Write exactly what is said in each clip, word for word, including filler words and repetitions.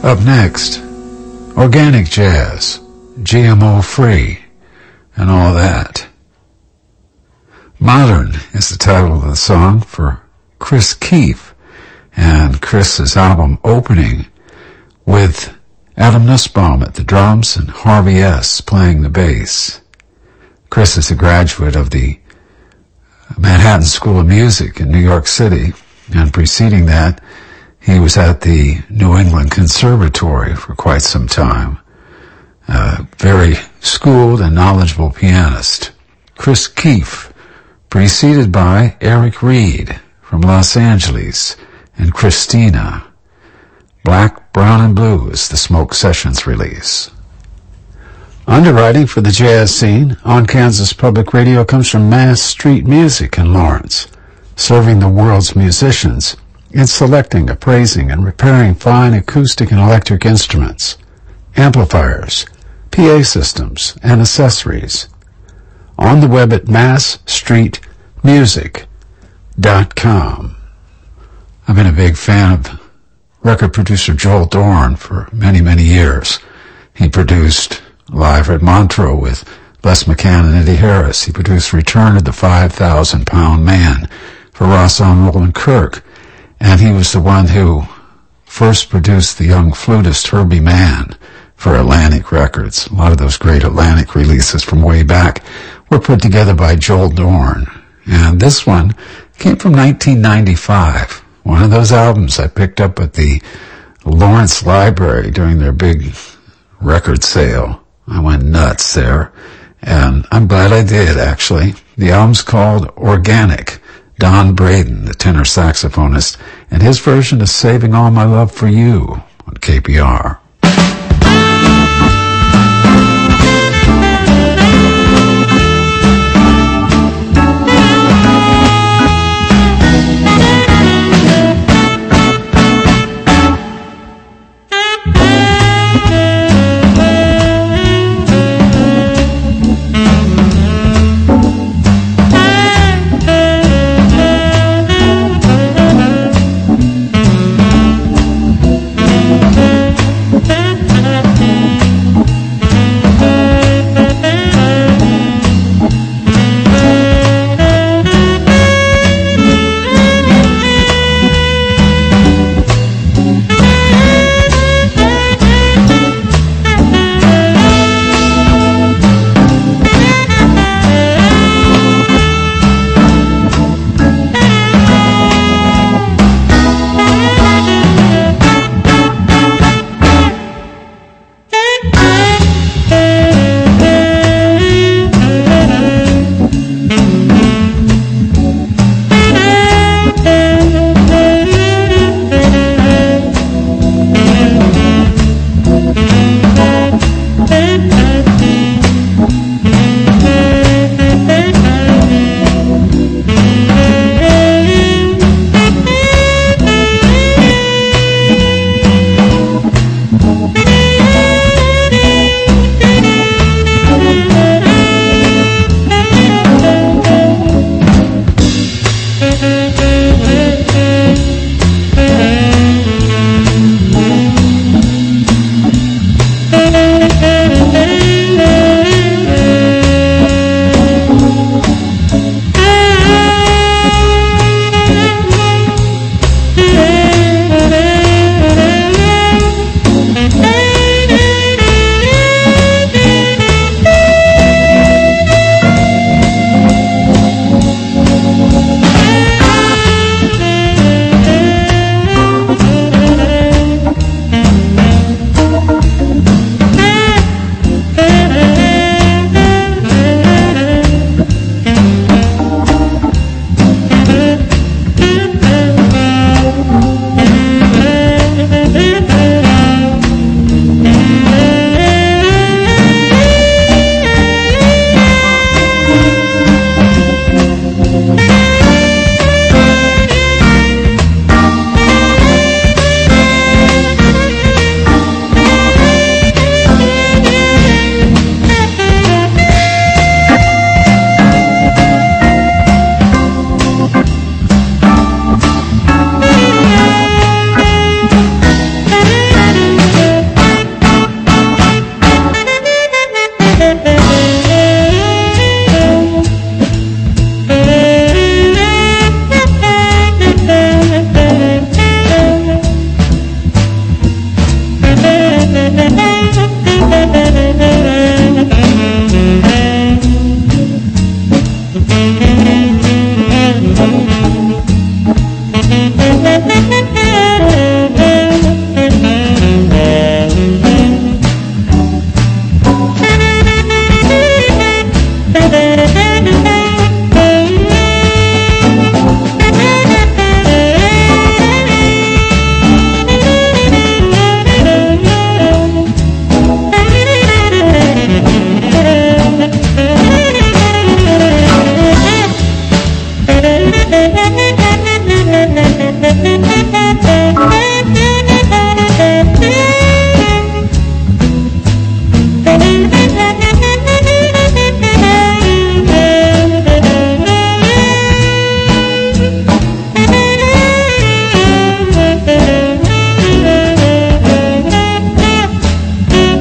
Up next, organic jazz, G M O free, and all that. Modern is the title of the song for Chris Keefe, and Chris's album opening with Adam Nussbaum at the drums and Harvey S. playing the bass. Chris is a graduate of the Manhattan School of Music in New York City, and preceding that, he was at the New England Conservatory for quite some time. A very schooled and knowledgeable pianist. Chris Keefe, preceded by Eric Reed from Los Angeles and Christina. Black, Brown, and Blue is the Smoke Sessions release. Underwriting for the jazz scene on Kansas Public Radio comes from Mass Street Music in Lawrence, serving the world's musicians in selecting, appraising, and repairing fine acoustic and electric instruments, amplifiers, P A systems, and accessories. On the web at mass street music dot com. I've been a big fan of record producer Joel Dorn for many, many years. He produced Live at Montreux with Les McCann and Eddie Harris. He produced Return of the five thousand pound Man for Rosson Roland Kirk. And he was the one who first produced the young flutist Herbie Mann for Atlantic Records. A lot of those great Atlantic releases from way back were put together by Joel Dorn. And this one came from nineteen ninety-five. One of those albums I picked up at the Lawrence Library during their big record sale. I went nuts there, and I'm glad I did, actually. The album's called Organic. Don Braden, the tenor saxophonist, and his version of Saving All My Love for You on K P R.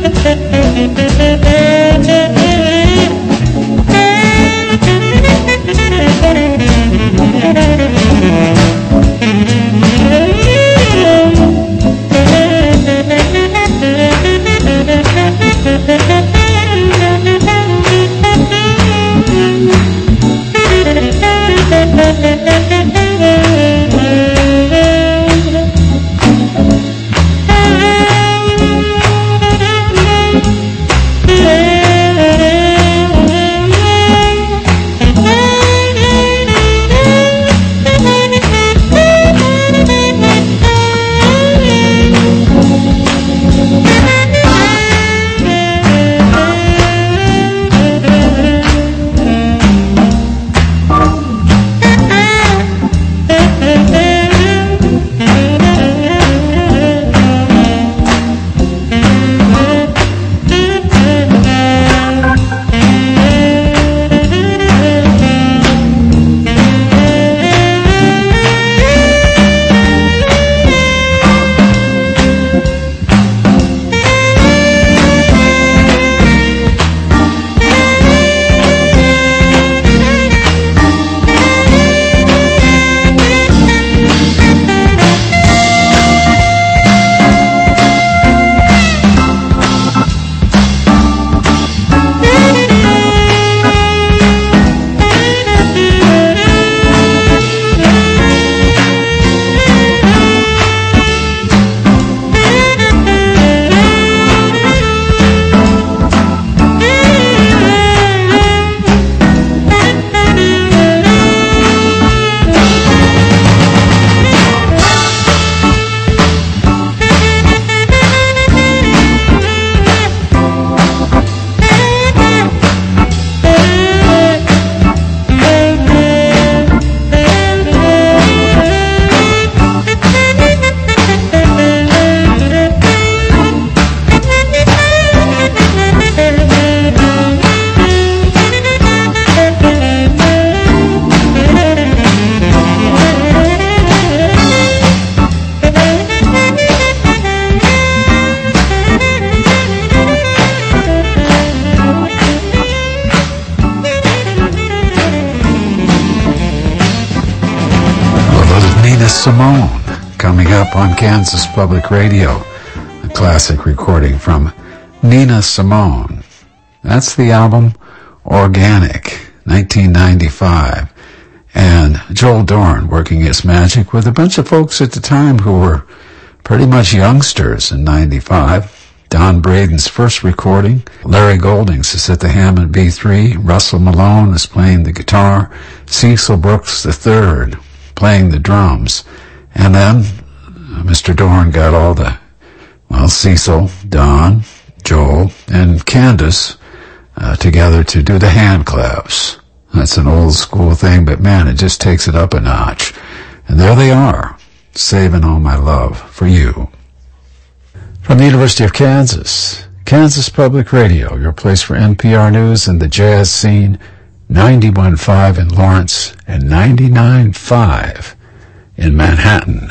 Simone, coming up on Kansas Public Radio, a classic recording from Nina Simone. That's the album Organic, nineteen ninety-five. And Joel Dorn working his magic with a bunch of folks at the time who were pretty much youngsters in ninety-five. Don Braden's first recording. Larry Goldings is at the Hammond B three. Russell Malone is playing the guitar. Cecil Brooks the third playing the drums. And then Mister Dorn got all the, well, Cecil, Don, Joel, and Candace uh, together to do the hand claps. That's an old school thing, but man, it just takes it up a notch. And there they are, saving all my love for you. From the University of Kansas, Kansas Public Radio, your place for N P R News and the jazz scene, ninety-one point five in Lawrence and ninety-nine point five in Manhattan.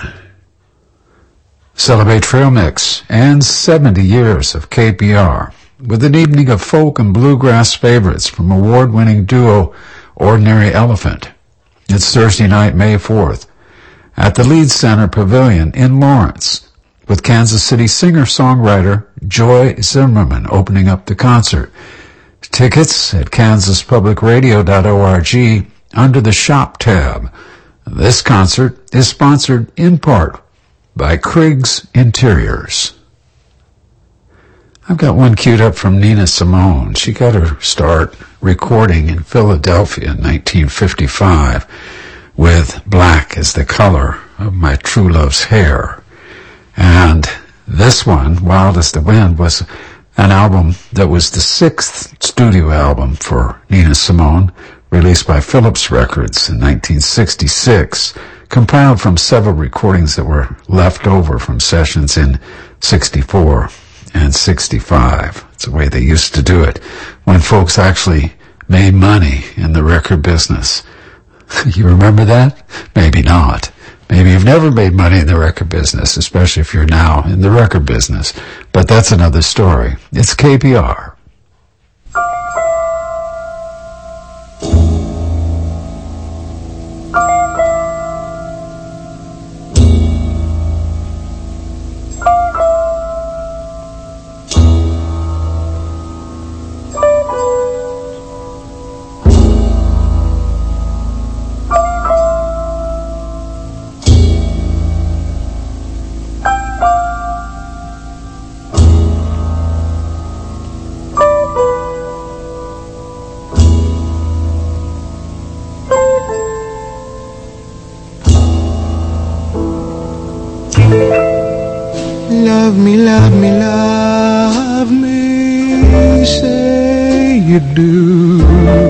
Celebrate Trail Mix and seventy years of K P R with an evening of folk and bluegrass favorites from award-winning duo Ordinary Elephant. It's Thursday night, May fourth, at the Leeds Center Pavilion in Lawrence, with Kansas City singer-songwriter Joy Zimmerman opening up the concert. Tickets at kansas public radio dot org under the Shop tab. This concert is sponsored in part by Kriggs Interiors. I've got one queued up from Nina Simone. She got her start recording in Philadelphia in nineteen fifty-five with Black as the Color of My True Love's Hair. And this one, Wild as the Wind, was an album that was the sixth studio album for Nina Simone, released by Philips Records in nineteen sixty-six, compiled from several recordings that were left over from sessions in sixty-four and sixty-five. It's the way they used to do it when folks actually made money in the record business. You remember that? Maybe not. Maybe you've never made money in the record business, especially if you're now in the record business. But that's another story. It's K B R. Love me, love me, love me, say you do.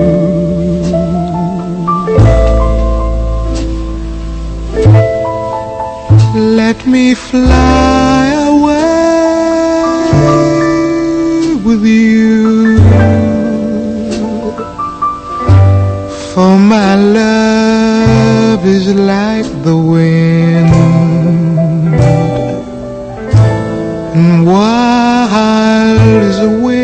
Let me fly away with you, for my love is like the wind, and wild as a wind.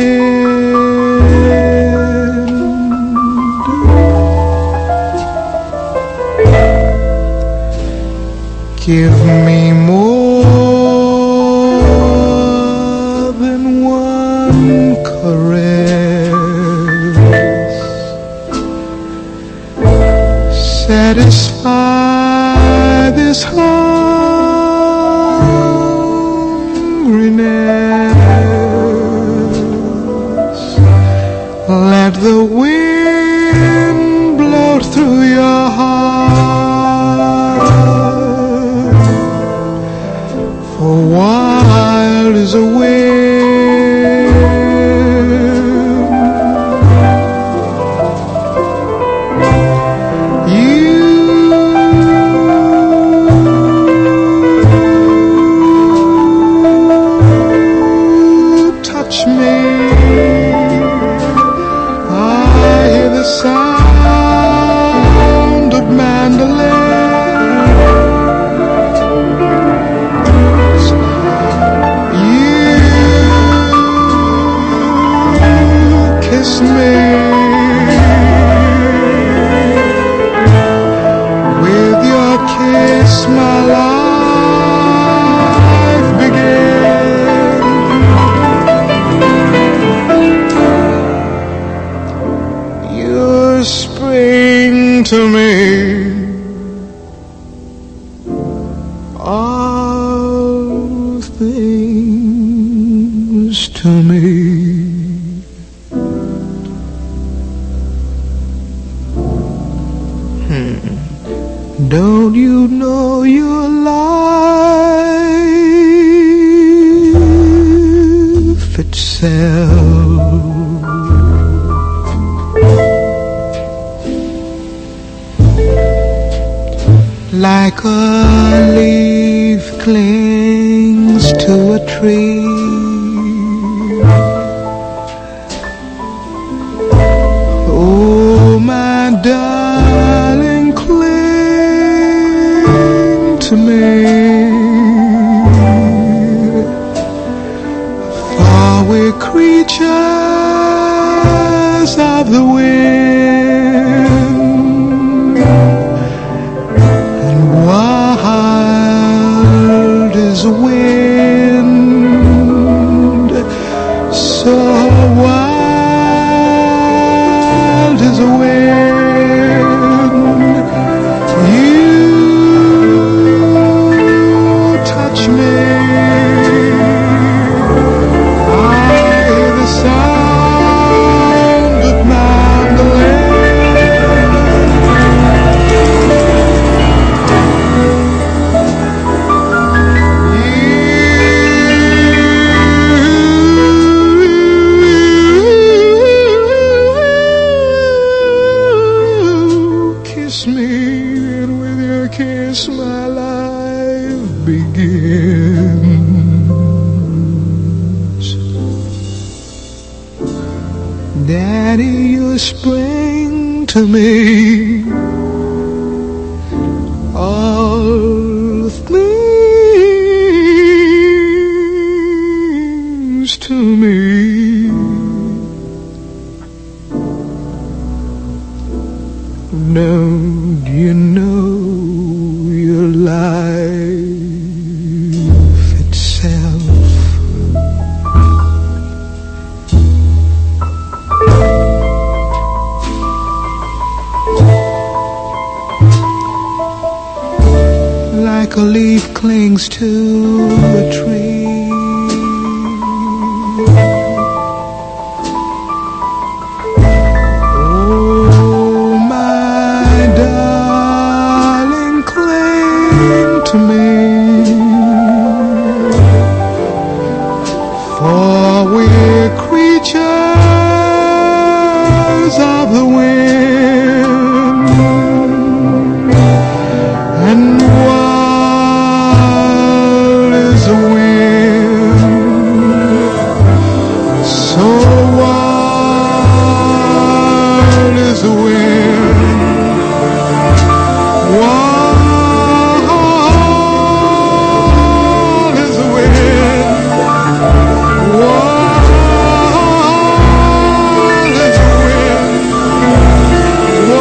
Give me more than one caress, satisfy this hungriness. Let the wind blow through your heart, for wild is a wind. You touch me, I hear the sound of mandolins. You kiss me, with your kiss my life began. You're spring to me, all things to me. Hmm. Don't you know your life itself? Like a leaf clings to a tree, oh my darling, cling to me, for we're creatures of the wind, and wild is a wind, so wild is a wind. You touch me, I hear the sound of mandolin. Kiss me, and with your kiss my life begins. Daddy, you're spring to me, all Don't you know your life itself? Like a leaf clings to a tree, oh my darling, cling to me, for we're creatures of the wind, and wild is the wind, so wild is the wind, wild is the wind, wild is the wind, wild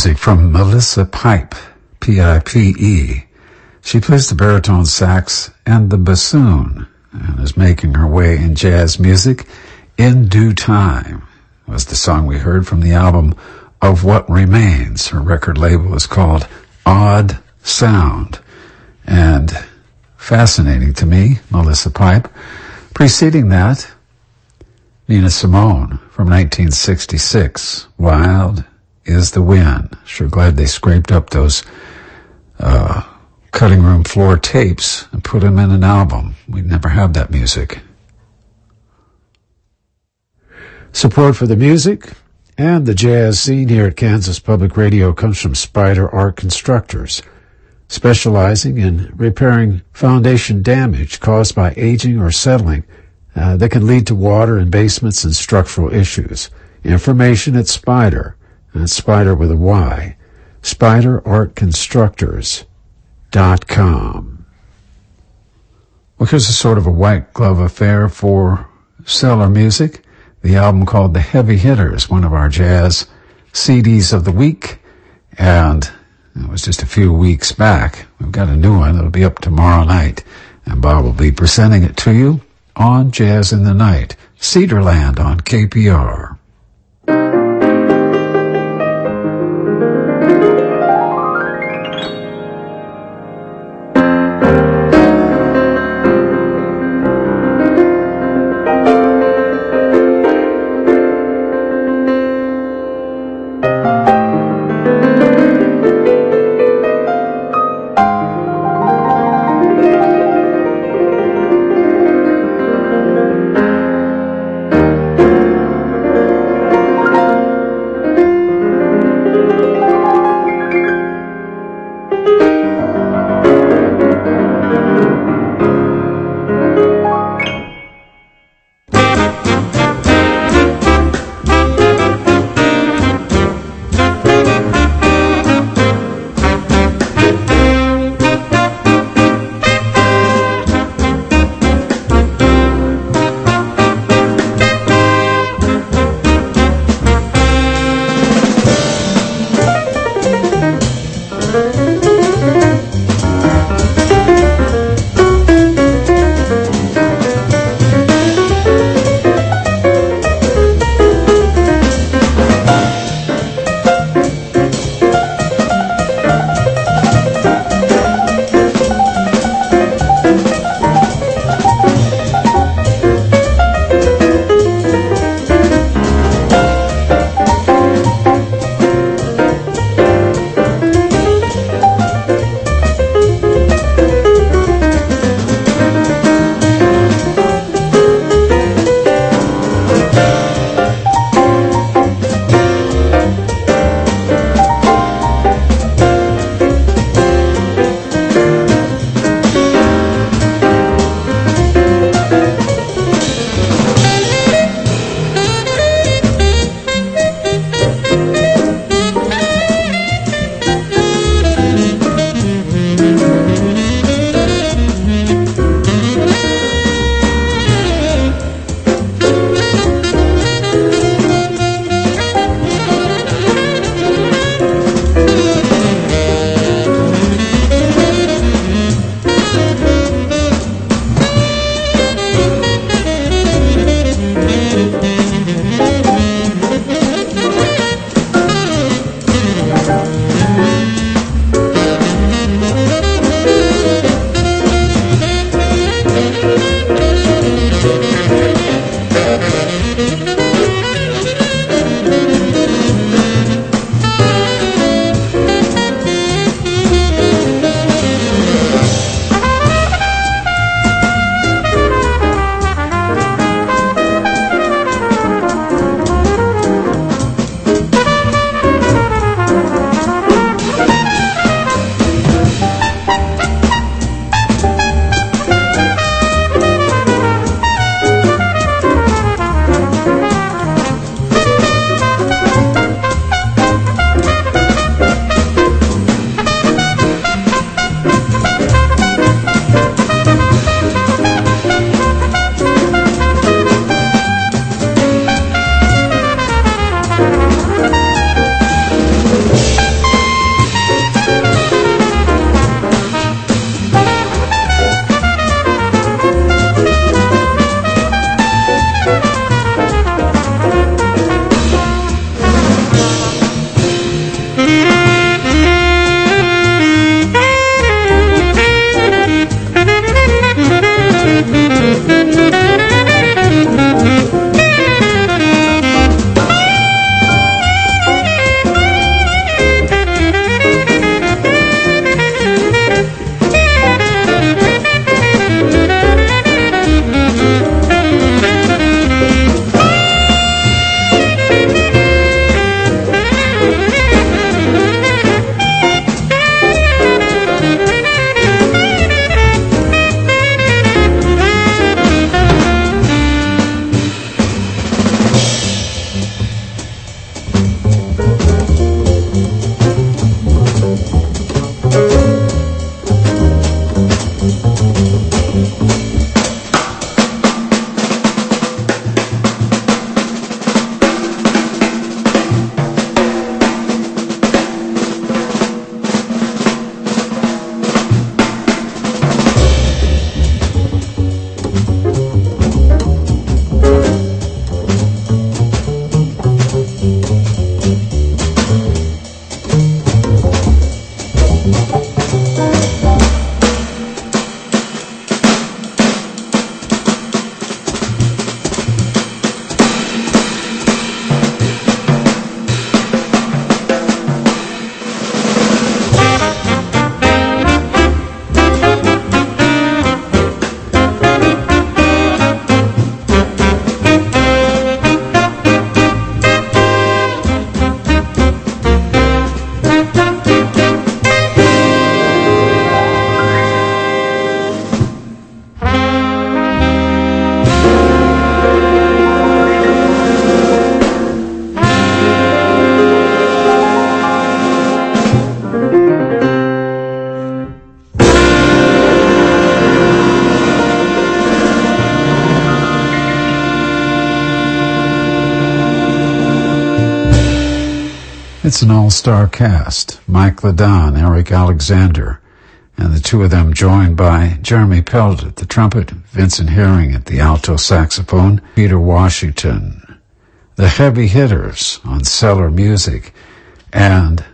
music from Melissa Pipe, P I P E. She plays the baritone sax and the bassoon and is making her way in jazz music in due time. It was the song we heard from the album Of What Remains. Her record label is called Odd Sound. And fascinating to me, Melissa Pipe. Preceding that, Nina Simone from nineteen sixty-six, Wild is the Wind. Sure glad they scraped up those uh, cutting room floor tapes and put them in an album. We'd never have that music. Support for the music and the jazz scene here at Kansas Public Radio comes from Spider Art Constructors, specializing in repairing foundation damage caused by aging or settling uh, that can lead to water in basements and structural issues. Information at Spider, and Spider with a Y, spider art constructors dot com. Well, here's a sort of a white glove affair for Cellar Music. The album called The Heavy Hitters, one of our jazz C Ds of the week, and it was just a few weeks back. We've got a new one that'll be up tomorrow night, and Bob will be presenting it to you on Jazz in the Night, Cedarland on K P R. It's an all-star cast. Mike Ladon, Eric Alexander, and the two of them joined by Jeremy Pelt at the trumpet, Vincent Herring at the alto saxophone, Peter Washington, the heavy hitters on Cellar Music, and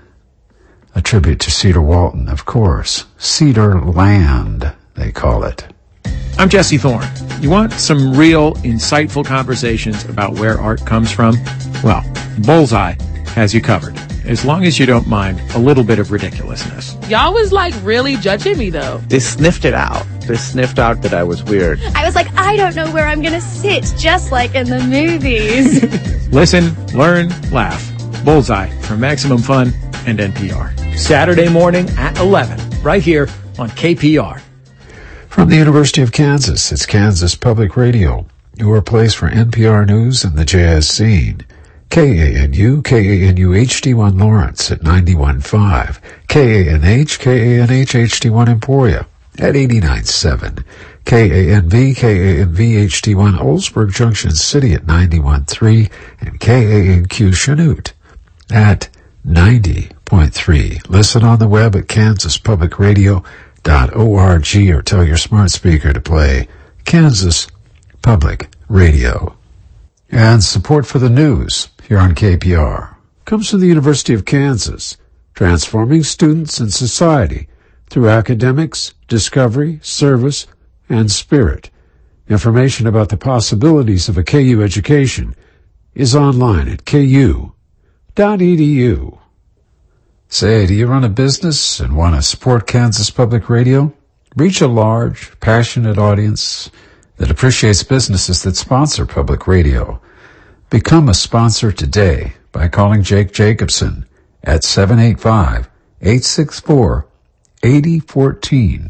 a tribute to Cedar Walton, of course. Cedar Land, they call it. I'm Jesse Thorne. You want some real, insightful conversations about where art comes from? Well, Bullseye has you covered, as long as you don't mind a little bit of ridiculousness. Y'all was like really judging me though. They sniffed it out. They sniffed out that I was weird. I was like, I don't know where I'm gonna sit, just like in the movies. Listen, learn, laugh. Bullseye from Maximum Fun and N P R. Saturday morning at eleven, right here on K P R. From the University of Kansas, it's Kansas Public Radio, your place for N P R News and the jazz scene. K A N U, K A N U H D one Lawrence at ninety-one point five, K A N H, K A N H H D one Emporia at eighty-nine point seven, K A N V, K A N V H D one Oldsburg Junction City at ninety-one point three, and K A N Q Chanute at ninety point three. Listen on the web at kansas public radio dot org or tell your smart speaker to play Kansas Public Radio. And support for the news here on K P R comes from the University of Kansas, transforming students and society through academics, discovery, service, and spirit. Information about the possibilities of a K U education is online at k u dot e d u. Say, do you run a business and want to support Kansas Public Radio? Reach a large, passionate audience that appreciates businesses that sponsor public radio. Become a sponsor today by calling Jake Jacobson at seven eight five, eight six four, eight zero one four.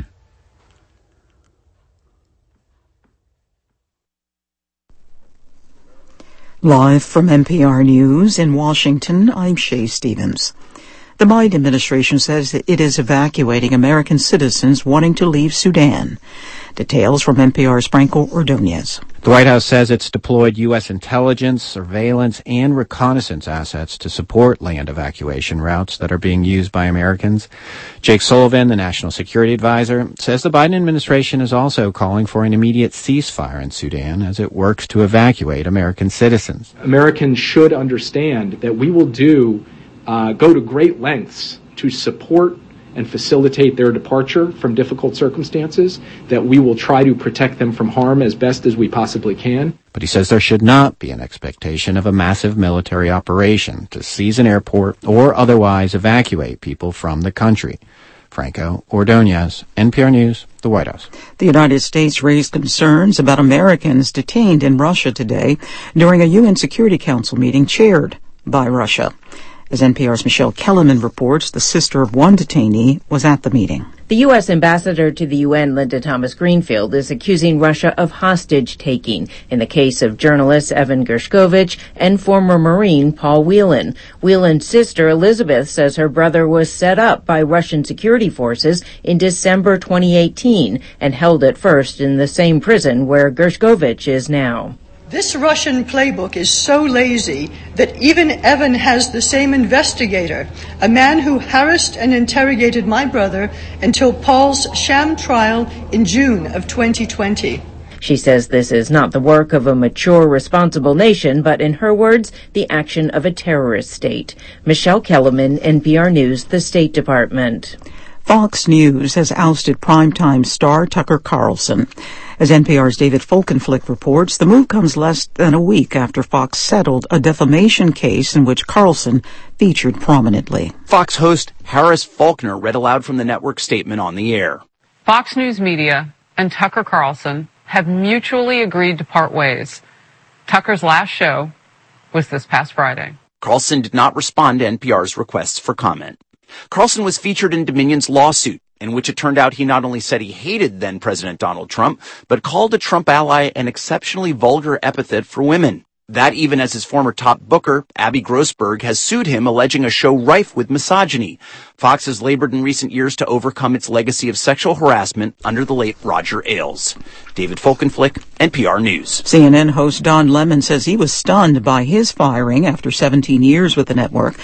Live from N P R News in Washington, I'm Shay Stevens. The Biden administration says that it is evacuating American citizens wanting to leave Sudan. Details from N P R's Franco Ordonez. The White House says it's deployed U S intelligence, surveillance, and reconnaissance assets to support land evacuation routes that are being used by Americans. Jake Sullivan, the National Security Advisor, says the Biden administration is also calling for an immediate ceasefire in Sudan as it works to evacuate American citizens. Americans should understand that we will do uh, go to great lengths to support and facilitate their departure from difficult circumstances, that we will try to protect them from harm as best as we possibly can. But he says there should not be an expectation of a massive military operation to seize an airport or otherwise evacuate people from the country. Franco Ordonez, N P R News, the White House. The United States raised concerns about Americans detained in Russia today during a U N Security Council meeting chaired by Russia. As N P R's Michelle Kellerman reports, the sister of one detainee was at the meeting. The U S ambassador to the U N, Linda Thomas-Greenfield, is accusing Russia of hostage-taking in the case of journalist Evan Gershkovich and former Marine Paul Whelan. Whelan's sister, Elizabeth, says her brother was set up by Russian security forces in December twenty eighteen and held at first in the same prison where Gershkovich is now. This Russian playbook is so lazy that even Evan has the same investigator, a man who harassed and interrogated my brother until Paul's sham trial in June of twenty twenty. She says this is not the work of a mature, responsible nation, but in her words, the action of a terrorist state. Michelle Kellerman, N P R News, the State Department. Fox News has ousted primetime star Tucker Carlson. As N P R's David Folkenflik reports, the move comes less than a week after Fox settled a defamation case in which Carlson featured prominently. Fox host Harris Faulkner read aloud from the network statement on the air. Fox News Media and Tucker Carlson have mutually agreed to part ways. Tucker's last show was this past Friday. Carlson did not respond to N P R's requests for comment. Carlson was featured in Dominion's lawsuit, in which it turned out he not only said he hated then-President Donald Trump, but called a Trump ally an exceptionally vulgar epithet for women. That even as his former top booker, Abby Grossberg, has sued him, alleging a show rife with misogyny. Fox has labored in recent years to overcome its legacy of sexual harassment under the late Roger Ailes. David Folkenflik, N P R News. C N N host Don Lemon says he was stunned by his firing after seventeen years with the network.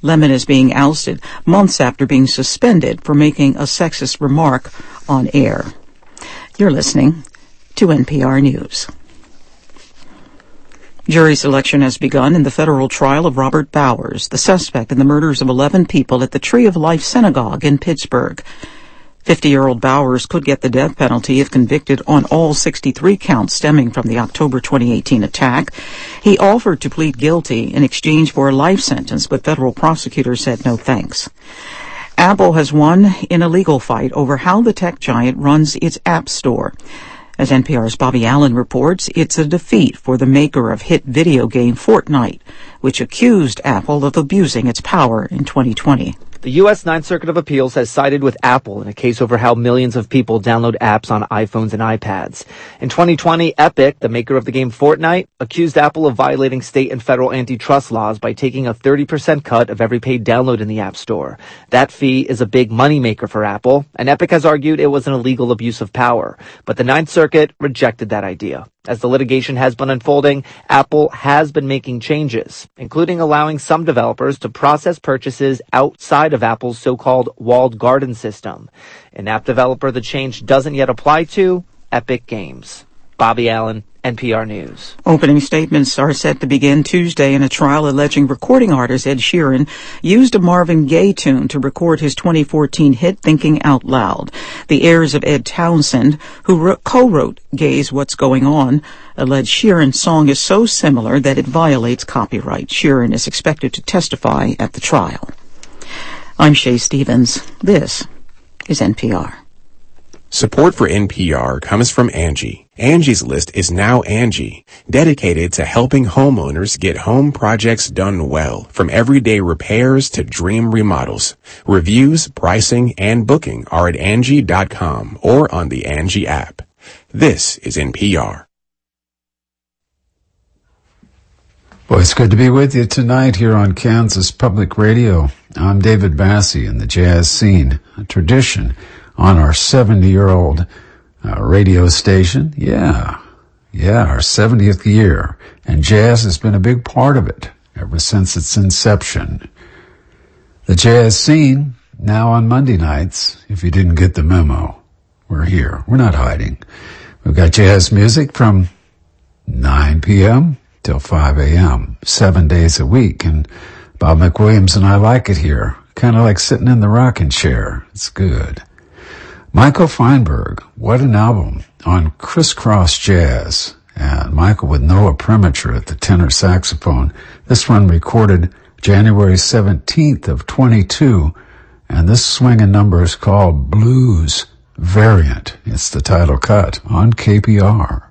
Lemon is being ousted months after being suspended for making a sexist remark on air. You're listening to N P R News. Jury selection has begun in the federal trial of Robert Bowers, the suspect in the murders of eleven people at the Tree of Life Synagogue in Pittsburgh. fifty-year-old Bowers could get the death penalty if convicted on all sixty-three counts stemming from the October twenty eighteen attack. He offered to plead guilty in exchange for a life sentence, but federal prosecutors said no thanks. Apple has won in a legal fight over how the tech giant runs its App Store. As N P R's Bobby Allen reports, it's a defeat for the maker of hit video game Fortnite, which accused Apple of abusing its power in twenty twenty. The U S Ninth Circuit of Appeals has sided with Apple in a case over how millions of people download apps on iPhones and iPads. In twenty twenty, Epic, the maker of the game Fortnite, accused Apple of violating state and federal antitrust laws by taking a thirty percent cut of every paid download in the App Store. That fee is a big moneymaker for Apple, and Epic has argued it was an illegal abuse of power. But the Ninth Circuit rejected that idea. As the litigation has been unfolding, Apple has been making changes, including allowing some developers to process purchases outside of Apple's so-called walled garden system. An app developer the change doesn't yet apply to, Epic Games. Bobby Allen, N P R News. Opening statements are set to begin Tuesday in a trial alleging recording artist Ed Sheeran used a Marvin Gaye tune to record his twenty fourteen hit Thinking Out Loud. The heirs of Ed Townsend, who wrote, co-wrote Gaye's What's Going On, allege Sheeran's song is so similar that it violates copyright. Sheeran is expected to testify at the trial. I'm Shay Stevens. This is N P R. Support for N P R comes from Angie. Angie's List is now Angie, dedicated to helping homeowners get home projects done well, from everyday repairs to dream remodels. Reviews, pricing, and booking are at Angie dot com or on the Angie app. This is N P R. Well, it's good to be with you tonight here on Kansas Public Radio. I'm David Bassey in the jazz scene, a tradition on our seventy-year-old uh, radio station. Yeah, yeah, our seventieth year. And jazz has been a big part of it ever since its inception. The jazz scene, now on Monday nights, if you didn't get the memo. We're here. We're not hiding. We've got jazz music from nine p.m. till five a.m., seven days a week. And Bob McWilliams and I like it here. Kind of like sitting in the rocking chair. It's good. Michael Feinberg, what an album, on Crisscross Jazz. And Michael with Noah Premature at the tenor saxophone. This one recorded January seventeenth of twenty-two. And this swinging number is called Blues Variant. It's the title cut on K P R.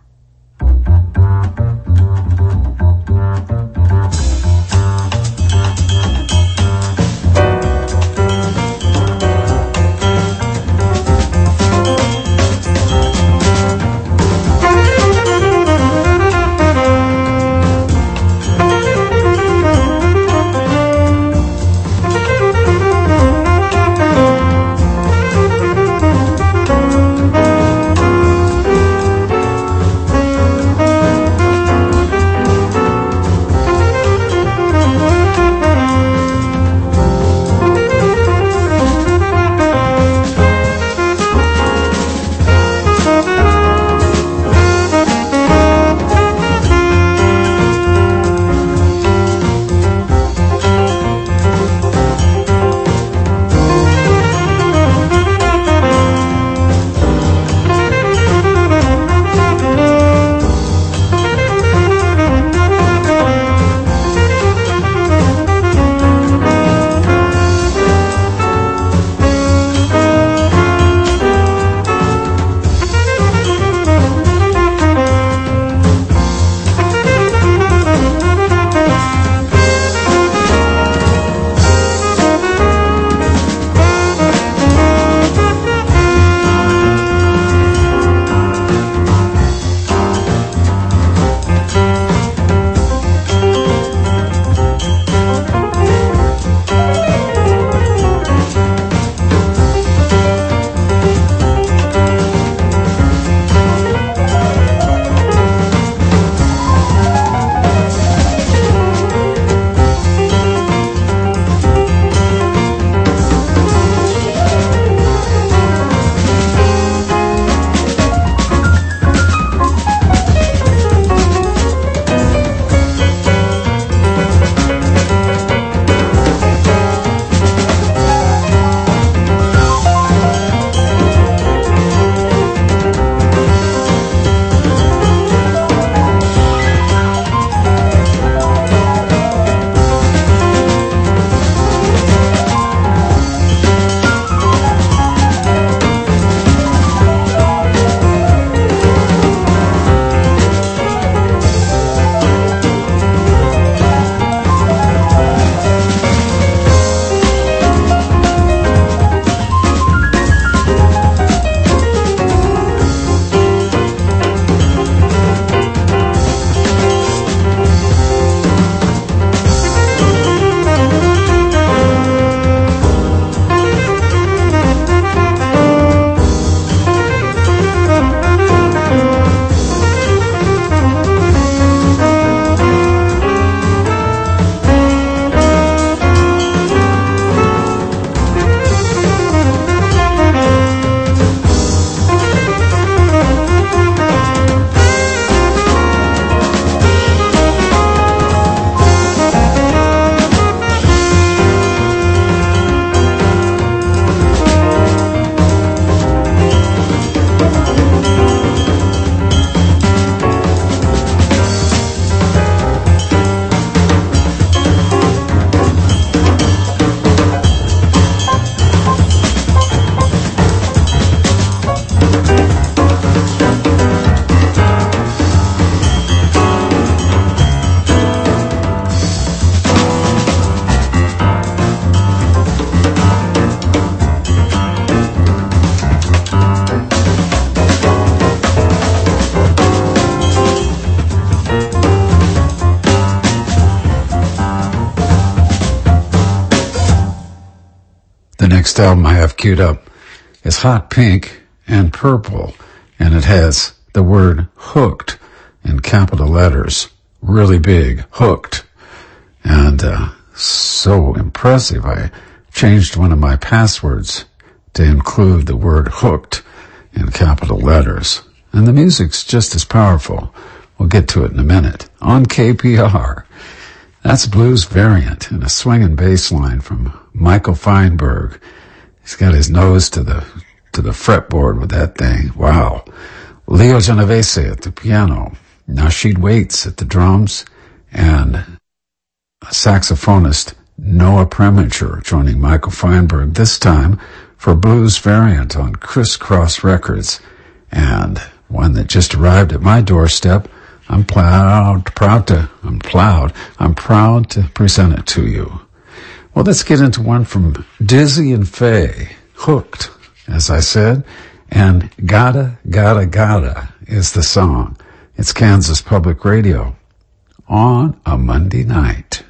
next album I have queued up is Hot Pink and Purple, and it has the word hooked in capital letters, really big, hooked, and uh, so impressive. I changed one of my passwords to include the word hooked in capital letters, and the music's just as powerful. We'll get to it in a minute. On K P R, that's Blues Variant and a swinging bass line from Michael Feinberg. He's got his nose to the to the fretboard with that thing. Wow. Leo Genovese at the piano, Nasheed Waits at the drums, and saxophonist Noah Preminger joining Michael Feinberg, this time for Blues Variant on Crisscross Records, and one that just arrived at my doorstep. I'm proud, proud to, I'm proud, I'm proud to present it to you. Well, let's get into one from Dizzy and Faye, Hooked, as I said, and Gotta, Gotta, Gotta is the song. It's Kansas Public Radio on a Monday night.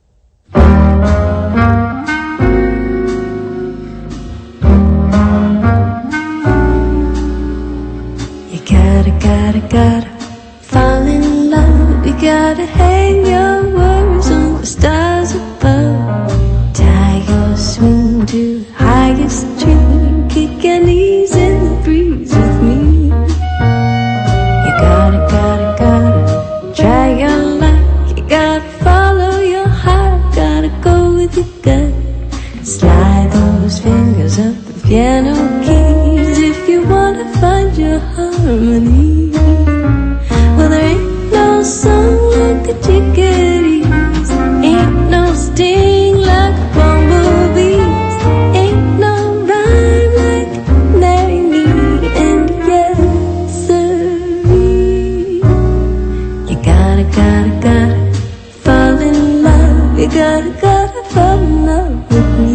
You gotta, gotta, gotta fall in love. You gotta hang your words on the stars above. Tie your swing to the highest tree. Kick your knees in the breeze with me. You gotta, gotta, gotta try your luck. You gotta follow your heart. Gotta go with your gut. Slide those fingers up the piano keys if you wanna find your harmony. Well, there ain't no song like the chickadees. Ain't no sting like a bumblebees. Ain't no rhyme like marry me and yes sirree. You gotta, gotta, gotta fall in love. You gotta, gotta fall in love with me.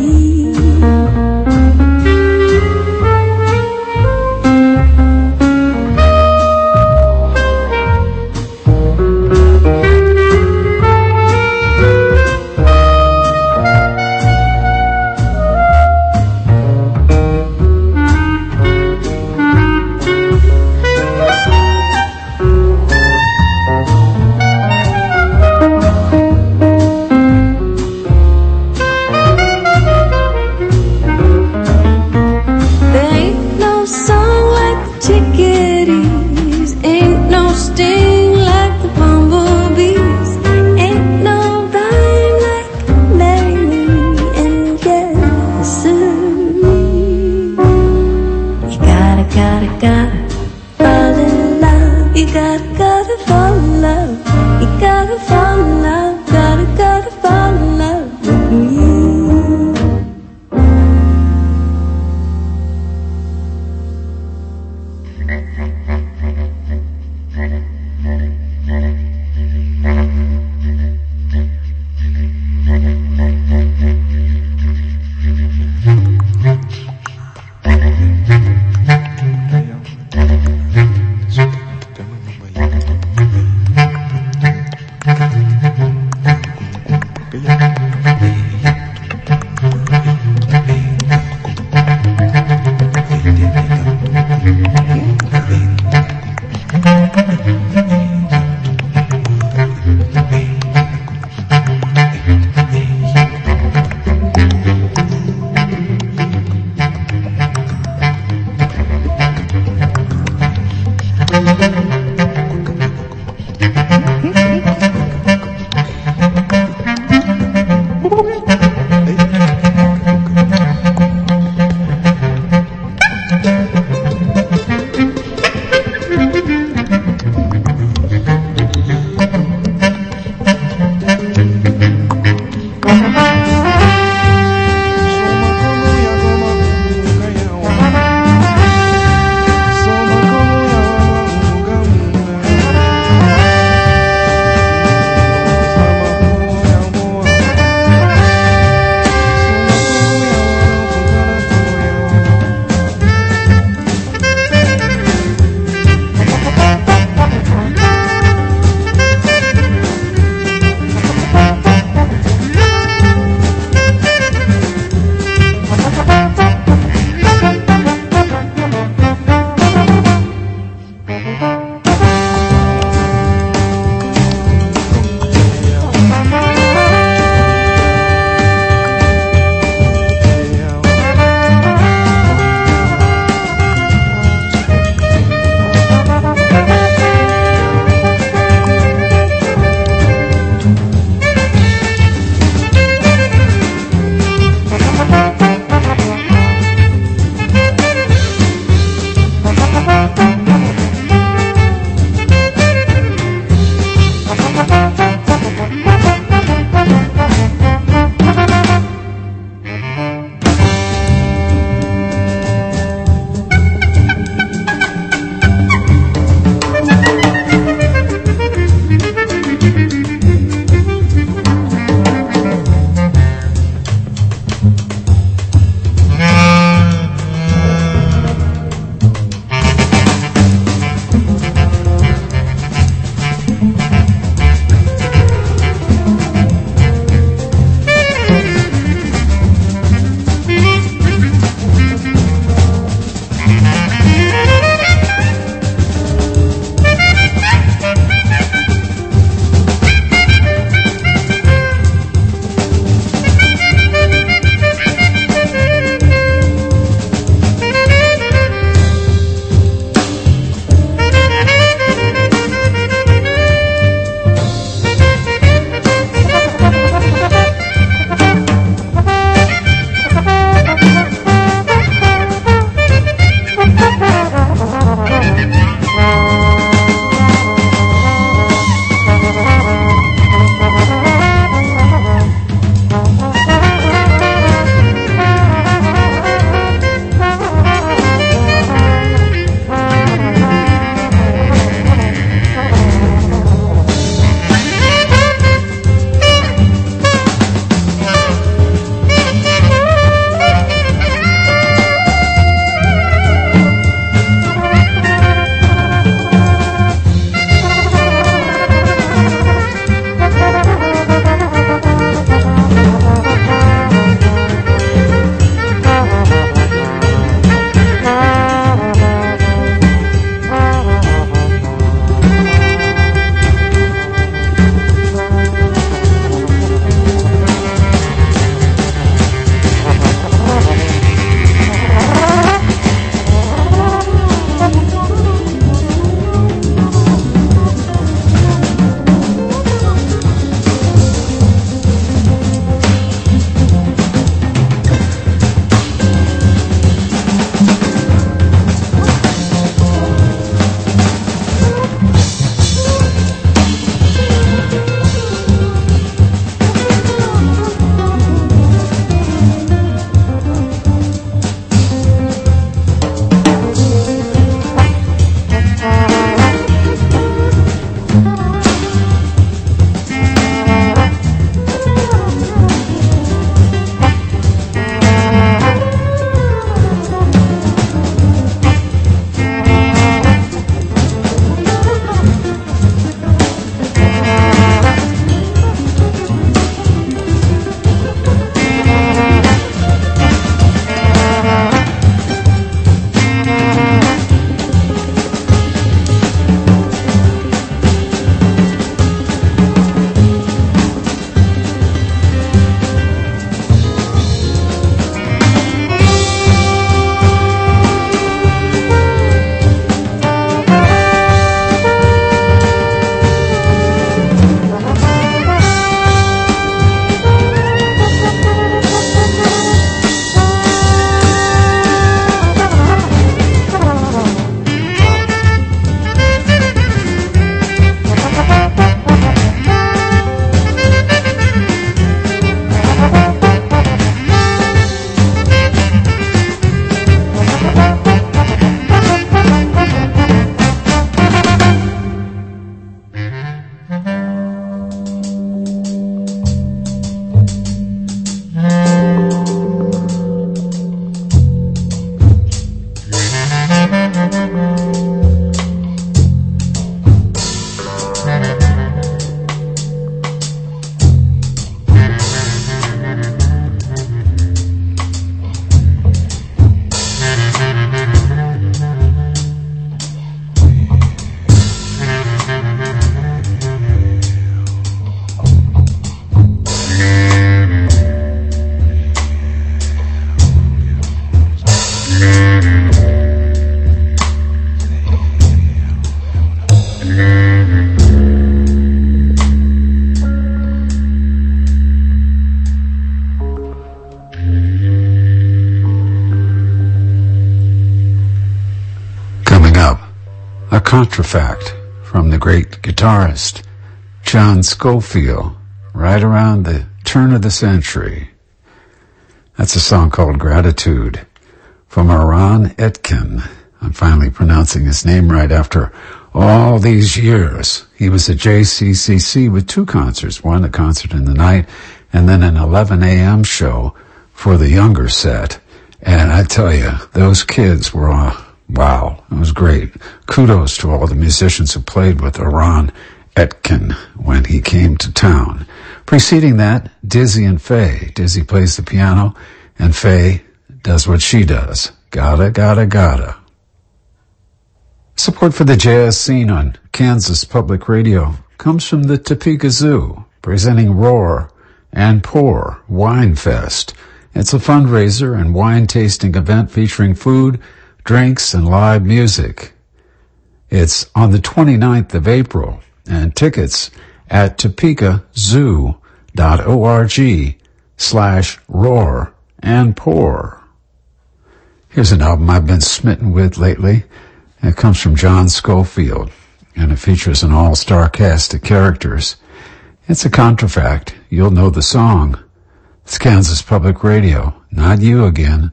Contrafact from the great guitarist John Scofield, right around the turn of the century. That's a song called Gratitude from Aron Etkin. I'm finally pronouncing his name right after all these years. He was at J C C C with two concerts, one a concert in the night and then an eleven a.m. show for the younger set. And I tell you, those kids were, uh, wow, it was great. Kudos to all the musicians who played with Aron Etkin when he came to town. Preceding that, Dizzy and Faye. Dizzy plays the piano and Faye does what she does. Gotta, gotta, gotta. Support for the jazz scene on Kansas Public Radio comes from the Topeka Zoo, presenting Roar and Pour Wine Fest. It's a fundraiser and wine tasting event featuring food, drinks, and live music. It's on the twenty-ninth of April, and tickets at topeka zoo dot org slash roar and pour. Here's an album I've been smitten with lately. It comes from John Scofield, and it features an all-star cast of characters. It's a contrafact. You'll know the song. It's Kansas Public Radio. Not you again.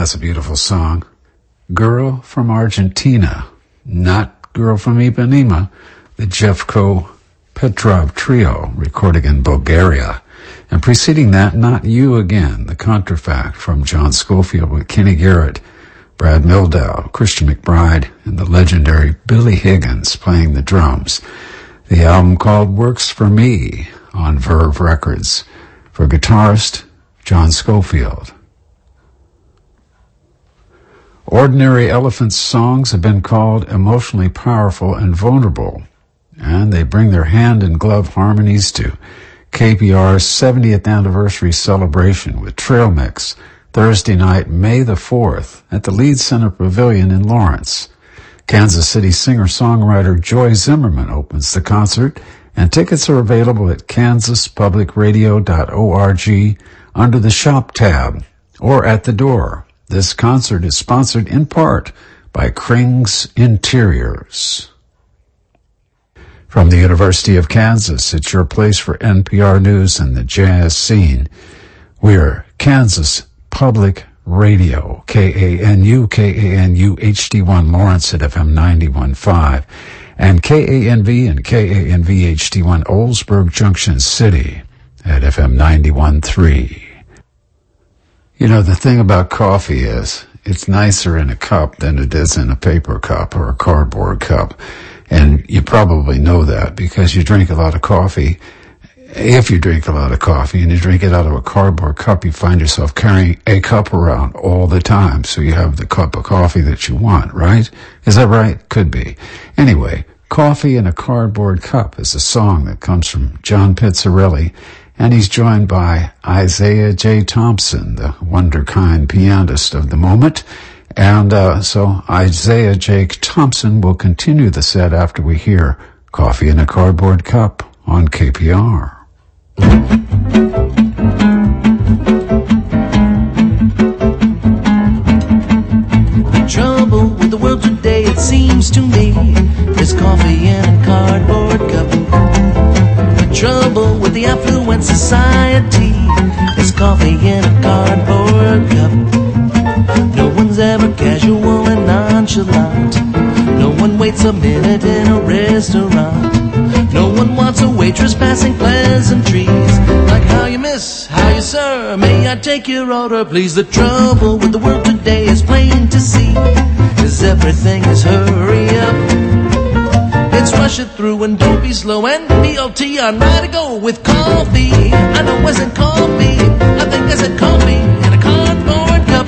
That's a beautiful song. Girl from Argentina, not Girl from Ipanema, the Jeffco Petrov Trio, recording in Bulgaria. And preceding that, Not You Again, the Contrafact from John Scofield with Kenny Garrett, Brad Mehldau, Christian McBride, and the legendary Billy Higgins playing the drums. The album called Works for Me on Verve Records for guitarist John Scofield. Ordinary Elephants' songs have been called emotionally powerful and vulnerable, and they bring their hand-in-glove harmonies to K P R's seventieth anniversary celebration with Trail Mix Thursday night, May the fourth, at the Lead Center Pavilion in Lawrence. Kansas City singer-songwriter Joy Zimmerman opens the concert, and tickets are available at kansas public radio dot org under the Shop tab or at the door. This concert is sponsored in part by Kring's Interiors. From the University of Kansas, it's your place for N P R News and the jazz scene. We're Kansas Public Radio, K A N U, K A N U H D one Lawrence at F M ninety-one point five, and K A N V and K A N V H D one Oldsburg Junction City at F M ninety-one point three. You know, the thing about coffee is it's nicer in a cup than it is in a paper cup or a cardboard cup. And you probably know that because you drink a lot of coffee. If you drink a lot of coffee and you drink it out of a cardboard cup, you find yourself carrying a cup around all the time. So you have the cup of coffee that you want, right? Is that right? Could be. Anyway, Coffee in a Cardboard Cup is a song that comes from John Pizzarelli, and he's joined by Isaiah J. Thompson, the wonderkind pianist of the moment. And uh, so Isaiah J. Thompson will continue the set after we hear Coffee in a Cardboard Cup on K P R. The trouble with the world today, it seems to me, is coffee in a cardboard cup. The trouble with the affluent society is coffee in a cardboard cup. No one's ever casual and nonchalant. No one waits a minute in a restaurant. No one wants a waitress passing pleasantries like how you miss, how you sir, may I take your order please. The trouble with the world today is plain to see, is everything is hurry up. It's rush it through and don't be slow, and B O T on right to go with coffee. I know I said coffee, I think I said coffee in a cardboard cup.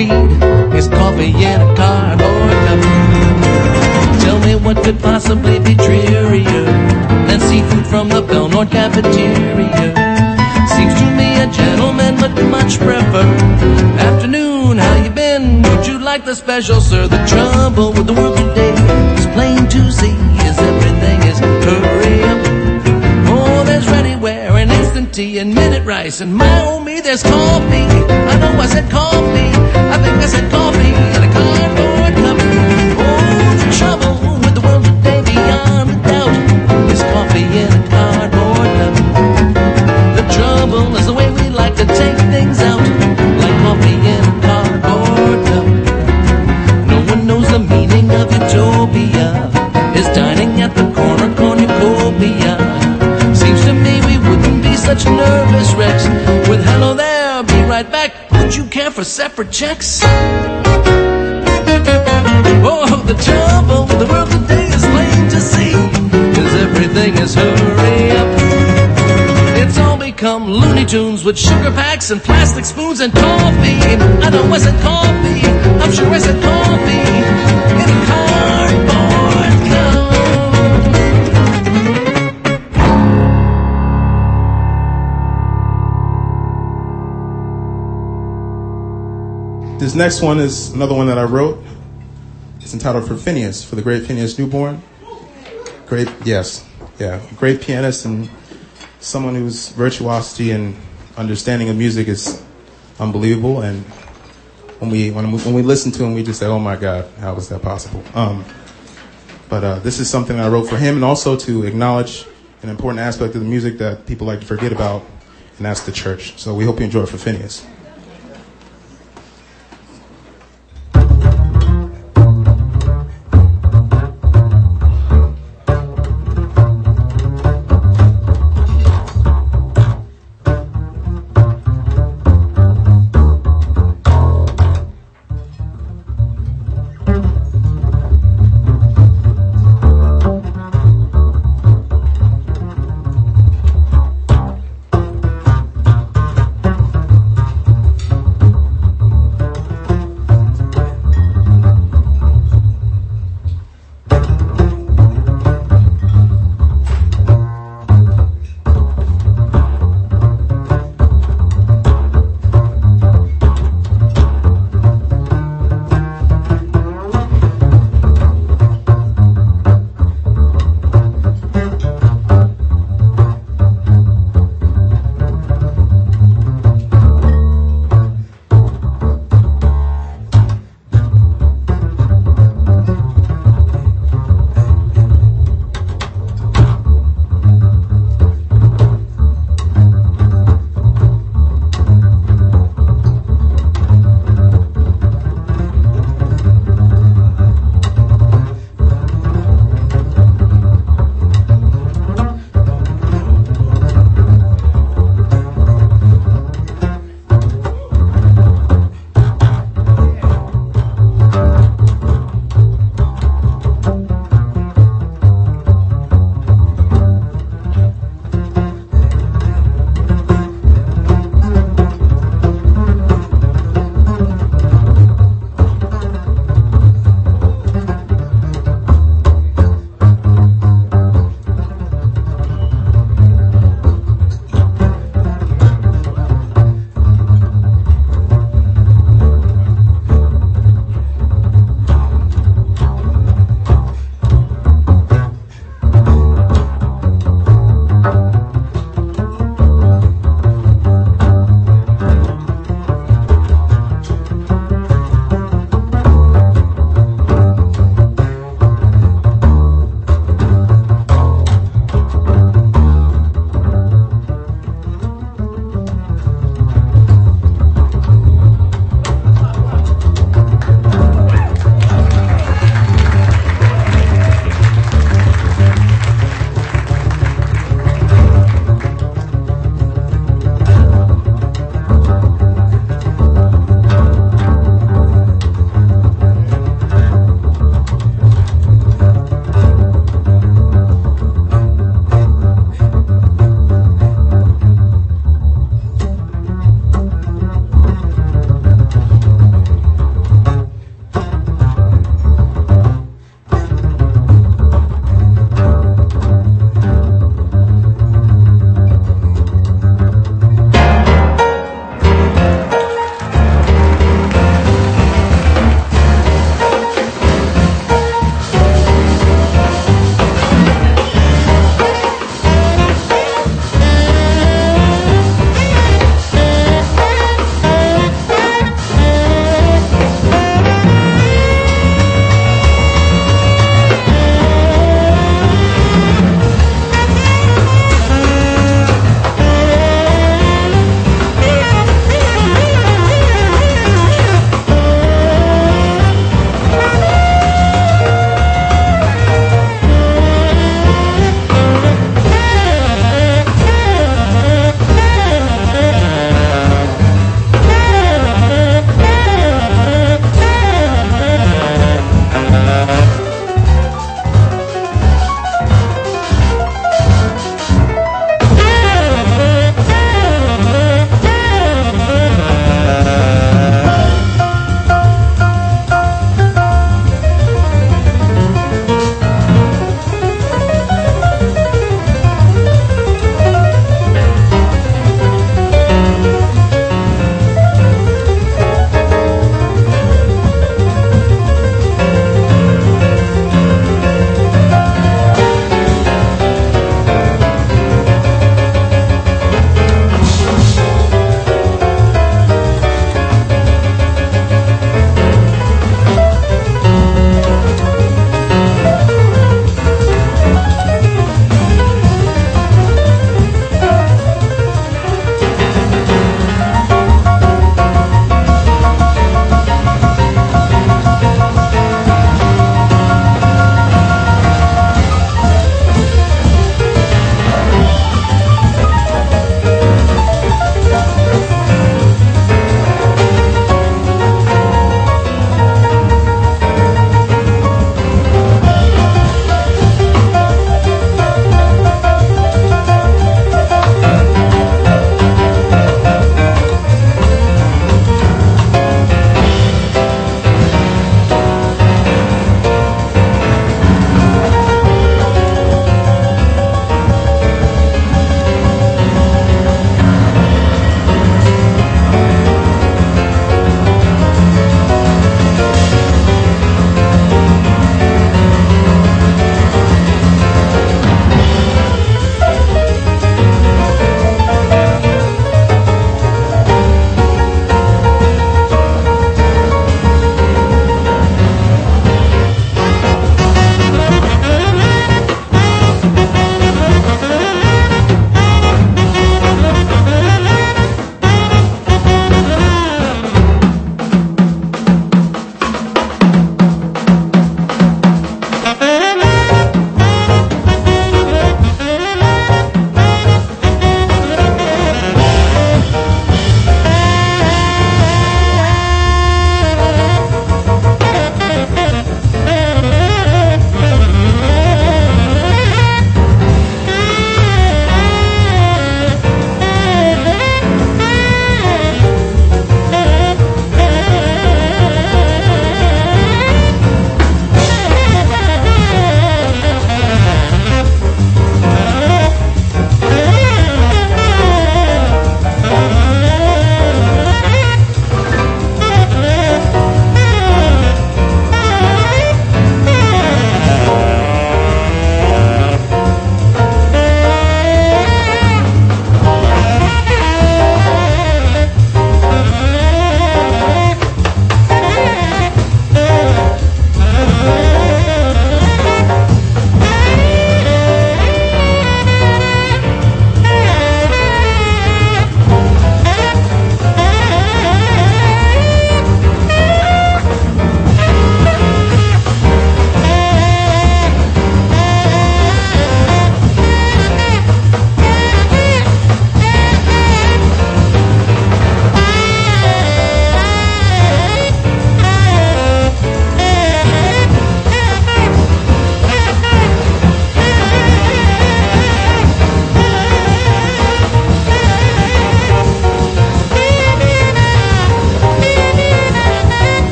read is coffee in a cardboard cup. Tell me what could possibly be drearier than seafood from the Belnord cafeteria. Seems to me a gentleman would much prefer afternoon, how you been? Would you like the special, sir? The trouble with the world today is plain to see is everything is hurry up. Oh, there's ready-ware and instant tea and minute rice, and my oh me, there's coffee. I know I said coffee, I think I said coffee in a cardboard cup. Oh, the trouble with the world today beyond a doubt is coffee in a cardboard cup. The trouble is the way we like to take things out, like coffee in a cardboard cup. No one knows the meaning of utopia, is dining at the corner cornucopia. Seems to me we wouldn't be such nervous wrecks with hello there, be right back. Would you care for separate checks? Oh, the trouble with the world today is plain to see, cause everything is hurry up. It's all become Looney Tunes with sugar packs and plastic spoons and coffee. I know I said coffee, I'm sure I said coffee in a cardboard cup. This next one is another one that I wrote. It's entitled For Phineas, for the great Phineas Newborn. Great, yes, yeah, great pianist and someone whose virtuosity and understanding of music is unbelievable. And when we when we, when we listen to him, we just say, "Oh my God, how is that possible?" Um, but uh, this is something I wrote for him, and also to acknowledge an important aspect of the music that people like to forget about, and that's the church. So we hope you enjoy it for Phineas.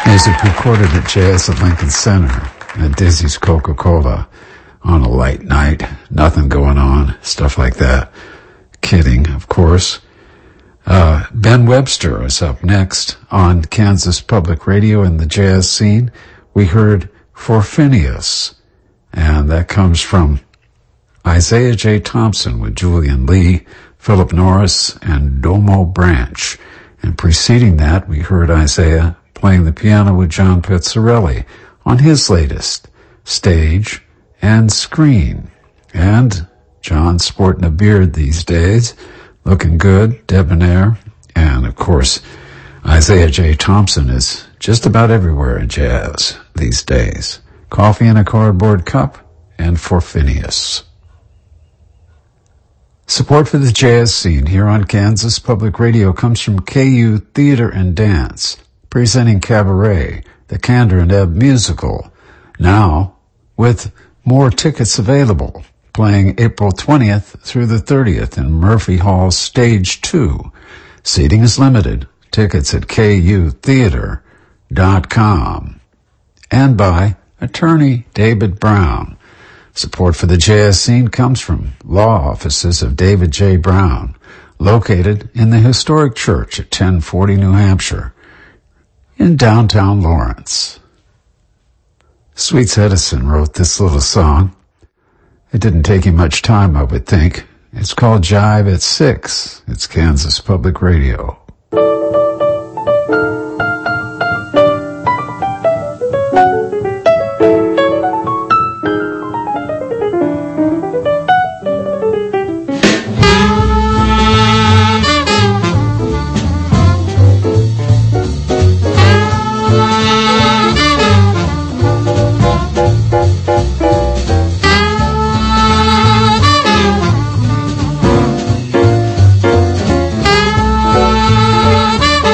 Music recorded at Jazz at Lincoln Center at Dizzy's Coca-Cola on a light night. Nothing going on, stuff like that. Kidding, of course. Uh, Ben Webster is up next on Kansas Public Radio in the jazz scene. We heard For Phineas, and that comes from Isaiah J. Thompson with Julian Lee, Philip Norris, and Domo Branch. And preceding that, we heard Isaiah playing the piano with John Pizzarelli on his latest, Stage and Screen. And John's sporting a beard these days, looking good, debonair. And, of course, Isaiah J. Thompson is just about everywhere in jazz these days. Coffee in a Cardboard Cup and For Phineas. Support for the jazz scene here on Kansas Public Radio comes from K U Theater and Dance, presenting Cabaret, the Candor and Ebb musical, now with more tickets available, playing April twentieth through the thirtieth in Murphy Hall Stage two. Seating is limited. Tickets at K U theater dot com. And by attorney David Brown. Support for the jazz scene comes from law offices of David J. Brown, located in the historic church at ten forty New Hampshire, in downtown Lawrence. Sweets Edison wrote this little song. It didn't take him much time, I would think. It's called Jive at Six. It's Kansas Public Radio. Thank you.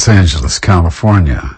Los Angeles, California.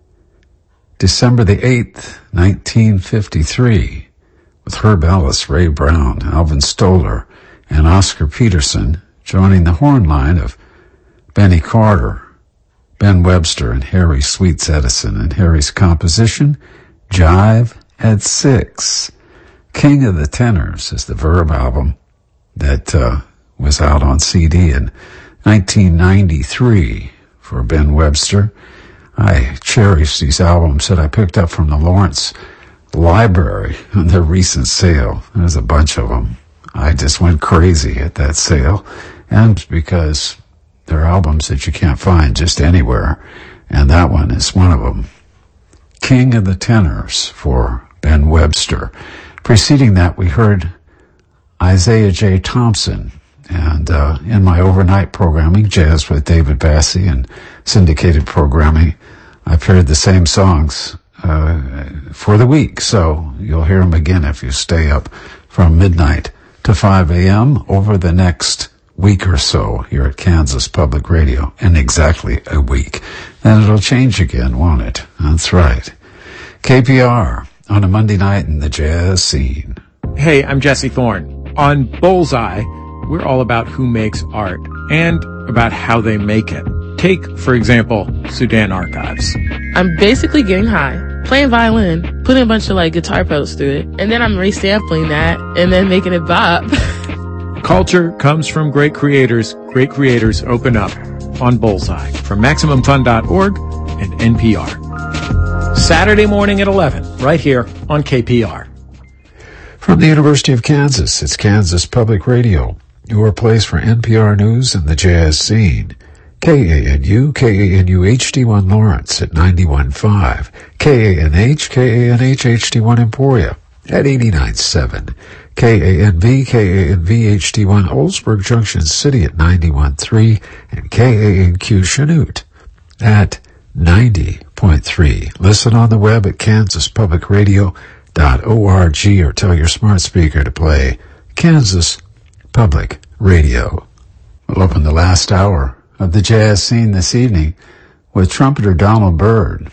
December the eighth, nineteen fifty-three, with Herb Ellis, Ray Brown, Alvin Stoller, and Oscar Peterson joining the horn line of Benny Carter, Ben Webster, and Harry Sweets Edison, and Harry's composition, Jive at Six. King of the Tenors is the Verb album that uh, was out on C D in nineteen ninety-three for Ben Webster. I cherish these albums that I picked up from the Lawrence Library on their recent sale. There's a bunch of them. I just went crazy at that sale, and because they're albums that you can't find just anywhere, and that one is one of them. King of the Tenors for Ben Webster. Preceding that, we heard Isaiah J. Thompson, and uh, in my overnight programming, Jazz with David Bassie and syndicated programming, I paired the same songs uh, for the week, so you'll hear them again if you stay up from midnight to five a.m. over the next week or so here at Kansas Public Radio, in exactly a week. Then it'll change again, won't it? That's right. K P R on a Monday night in the jazz scene. Hey, I'm Jesse Thorne. On Bullseye, we're all about who makes art and about how they make it. Take, for example, Sudan Archives. I'm basically getting high, playing violin, putting a bunch of like guitar pedals through it, and then I'm resampling that and then making it bop. Culture comes from great creators. Great creators open up on Bullseye from Maximum Fun dot org and N P R. Saturday morning at eleven, right here on K P R. From the University of Kansas, it's Kansas Public Radio, your place for N P R News and the jazz scene. K A N U, K A N U H D one Lawrence at ninety-one point five, K A N H, K A N H H D one Emporia at eighty-nine point seven, K A N V, K A N V H D one Oldsburg Junction City at ninety-one point three, and K A N Q Chanute at ninety point three. Listen on the web at kansas public radio dot org or tell your smart speaker to play Kansas Public Radio. We'll open the last hour of the jazz scene this evening with trumpeter Donald Byrd.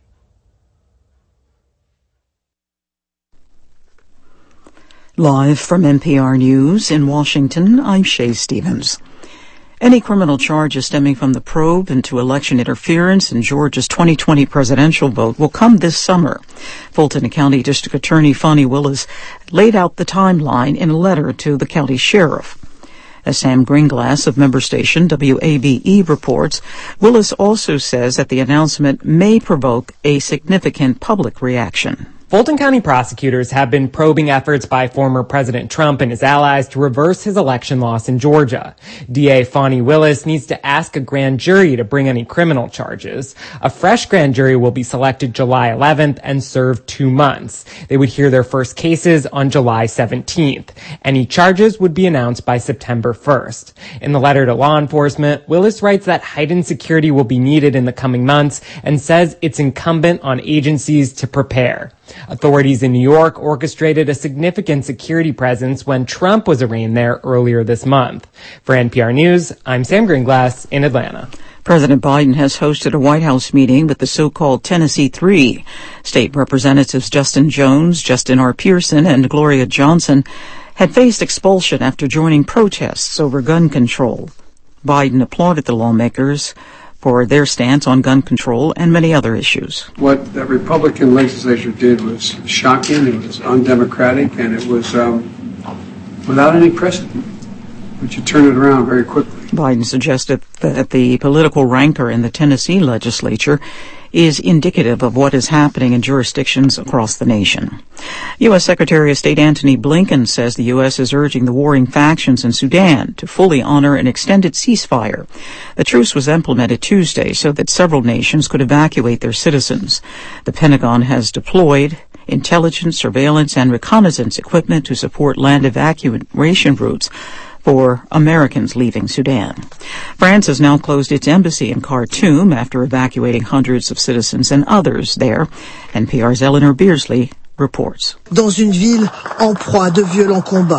Live from N P R News in Washington, I'm Shay Stevens. Any criminal charges stemming from the probe into election interference in Georgia's twenty twenty presidential vote will come this summer. Fulton County District Attorney Fonnie Willis laid out the timeline in a letter to the county sheriff. As Sam Greenglass of member station W A B E reports, Willis also says that the announcement may provoke a significant public reaction. Fulton County prosecutors have been probing efforts by former President Trump and his allies to reverse his election loss in Georgia. D A Fonnie Willis needs to ask a grand jury to bring any criminal charges. A fresh grand jury will be selected July eleventh and serve two months. They would hear their first cases on July seventeenth. Any charges would be announced by September first. In the letter to law enforcement, Willis writes that heightened security will be needed in the coming months and says it's incumbent on agencies to prepare. Authorities in New York orchestrated a significant security presence when Trump was arraigned there earlier this month. For N P R News, I'm Sam Greenglass in Atlanta. President Biden has hosted a White House meeting with the so-called Tennessee Three. State Representatives Justin Jones, Justin R. Pearson, and Gloria Johnson had faced expulsion after joining protests over gun control. Biden applauded the lawmakers for their stance on gun control and many other issues. What the Republican legislature did was shocking, it was undemocratic, and it was um, without any precedent. But you turn it around very quickly. Biden suggested that the political rancor in the Tennessee legislature is indicative of what is happening in jurisdictions across the nation. U S Secretary of State Antony Blinken says the U S is urging the warring factions in Sudan to fully honor an extended ceasefire. The truce was implemented Tuesday so that several nations could evacuate their citizens. The Pentagon has deployed intelligence, surveillance, and reconnaissance equipment to support land evacuation routes for Americans leaving Sudan. France has now closed its embassy in Khartoum after evacuating hundreds of citizens and others there. N P R's Eleanor Beardsley reports. Dans une ville en proie de violents combats.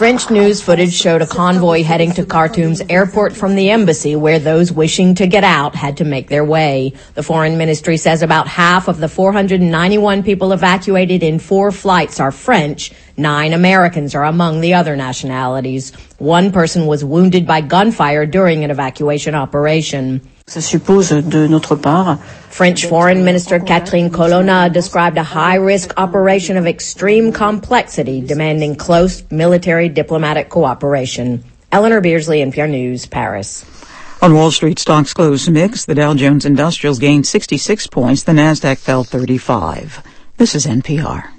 French news footage showed a convoy heading to Khartoum's airport from the embassy, where those wishing to get out had to make their way. The foreign ministry says about half of the four hundred ninety-one people evacuated in four flights are French. Nine Americans are among the other nationalities. One person was wounded by gunfire during an evacuation operation. French Foreign Minister Catherine Colonna described a high-risk operation of extreme complexity, demanding close military diplomatic cooperation. Eleanor Beardsley, N P R News, Paris. On Wall Street, stocks closed mixed. The Dow Jones Industrials gained sixty-six points. The Nasdaq fell thirty-five. This is N P R.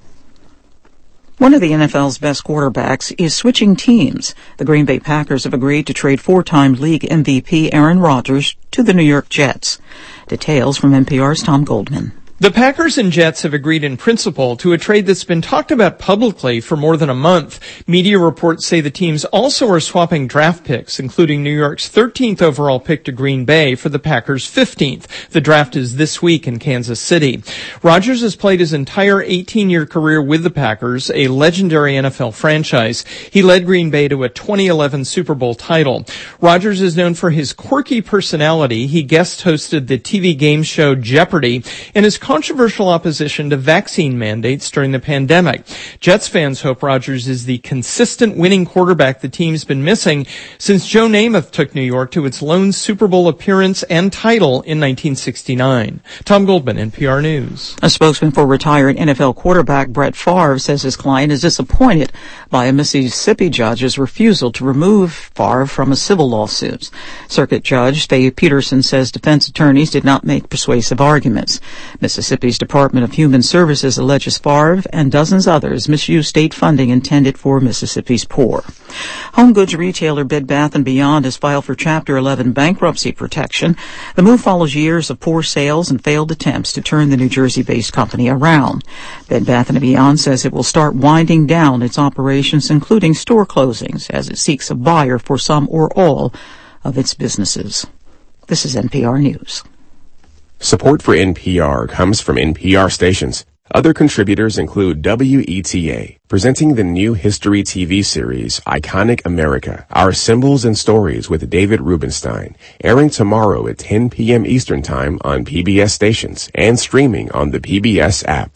One of the N F L's best quarterbacks is switching teams. The Green Bay Packers have agreed to trade four-time league M V P Aaron Rodgers to the New York Jets. Details from N P R's Tom Goldman. The Packers and Jets have agreed in principle to a trade that's been talked about publicly for more than a month. Media reports say the teams also are swapping draft picks, including New York's thirteenth overall pick to Green Bay for the Packers' fifteenth. The draft is this week in Kansas City. Rodgers has played his entire eighteen-year career with the Packers, a legendary N F L franchise. He led Green Bay to a twenty eleven Super Bowl title. Rodgers is known for his quirky personality. He guest hosted the T V game show Jeopardy and his controversial opposition to vaccine mandates during the pandemic. Jets fans hope Rodgers is the consistent winning quarterback the team's been missing since Joe Namath took New York to its lone Super Bowl appearance and title in nineteen sixty-nine. Tom Goldman, N P R News. A spokesman for retired N F L quarterback Brett Favre says his client is disappointed by a Mississippi judge's refusal to remove Favre from a civil lawsuit. Circuit Judge Faye Peterson says defense attorneys did not make persuasive arguments. Mississippi's Department of Human Services alleges Favre and dozens others misused state funding intended for Mississippi's poor. Home goods retailer Bed Bath and Beyond has filed for Chapter eleven bankruptcy protection. The move follows years of poor sales and failed attempts to turn the New Jersey-based company around. Bed Bath and Beyond says it will start winding down its operations, including store closings, as it seeks a buyer for some or all of its businesses. This is N P R News. Support for N P R comes from N P R stations. Other contributors include W E T A, presenting the new history T V series, Iconic America, Our Symbols and Stories with David Rubenstein, airing tomorrow at ten p.m. Eastern Time on P B S stations and streaming on the P B S app.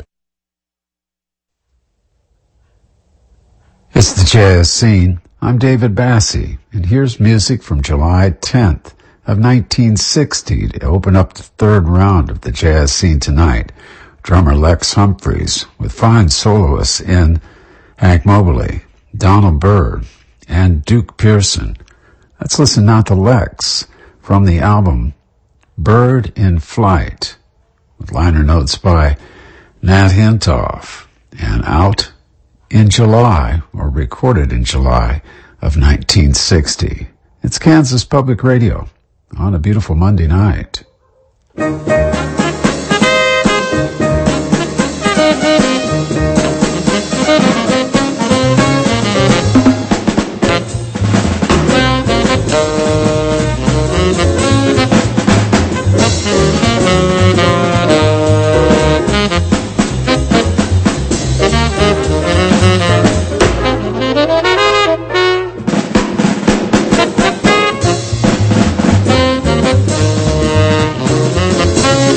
It's the jazz scene. I'm David Bassie, and here's music from July tenth. Of nineteen sixty to open up the third round of the jazz scene tonight. Drummer Lex Humphreys with fine soloists in Hank Mobley, Donald Byrd, and Duke Pearson. Let's listen now to Lex from the album Bird in Flight with liner notes by Nat Hintoff and out in July, or recorded in July of nineteen sixty. It's Kansas Public Radio on a beautiful Monday night. Thank you.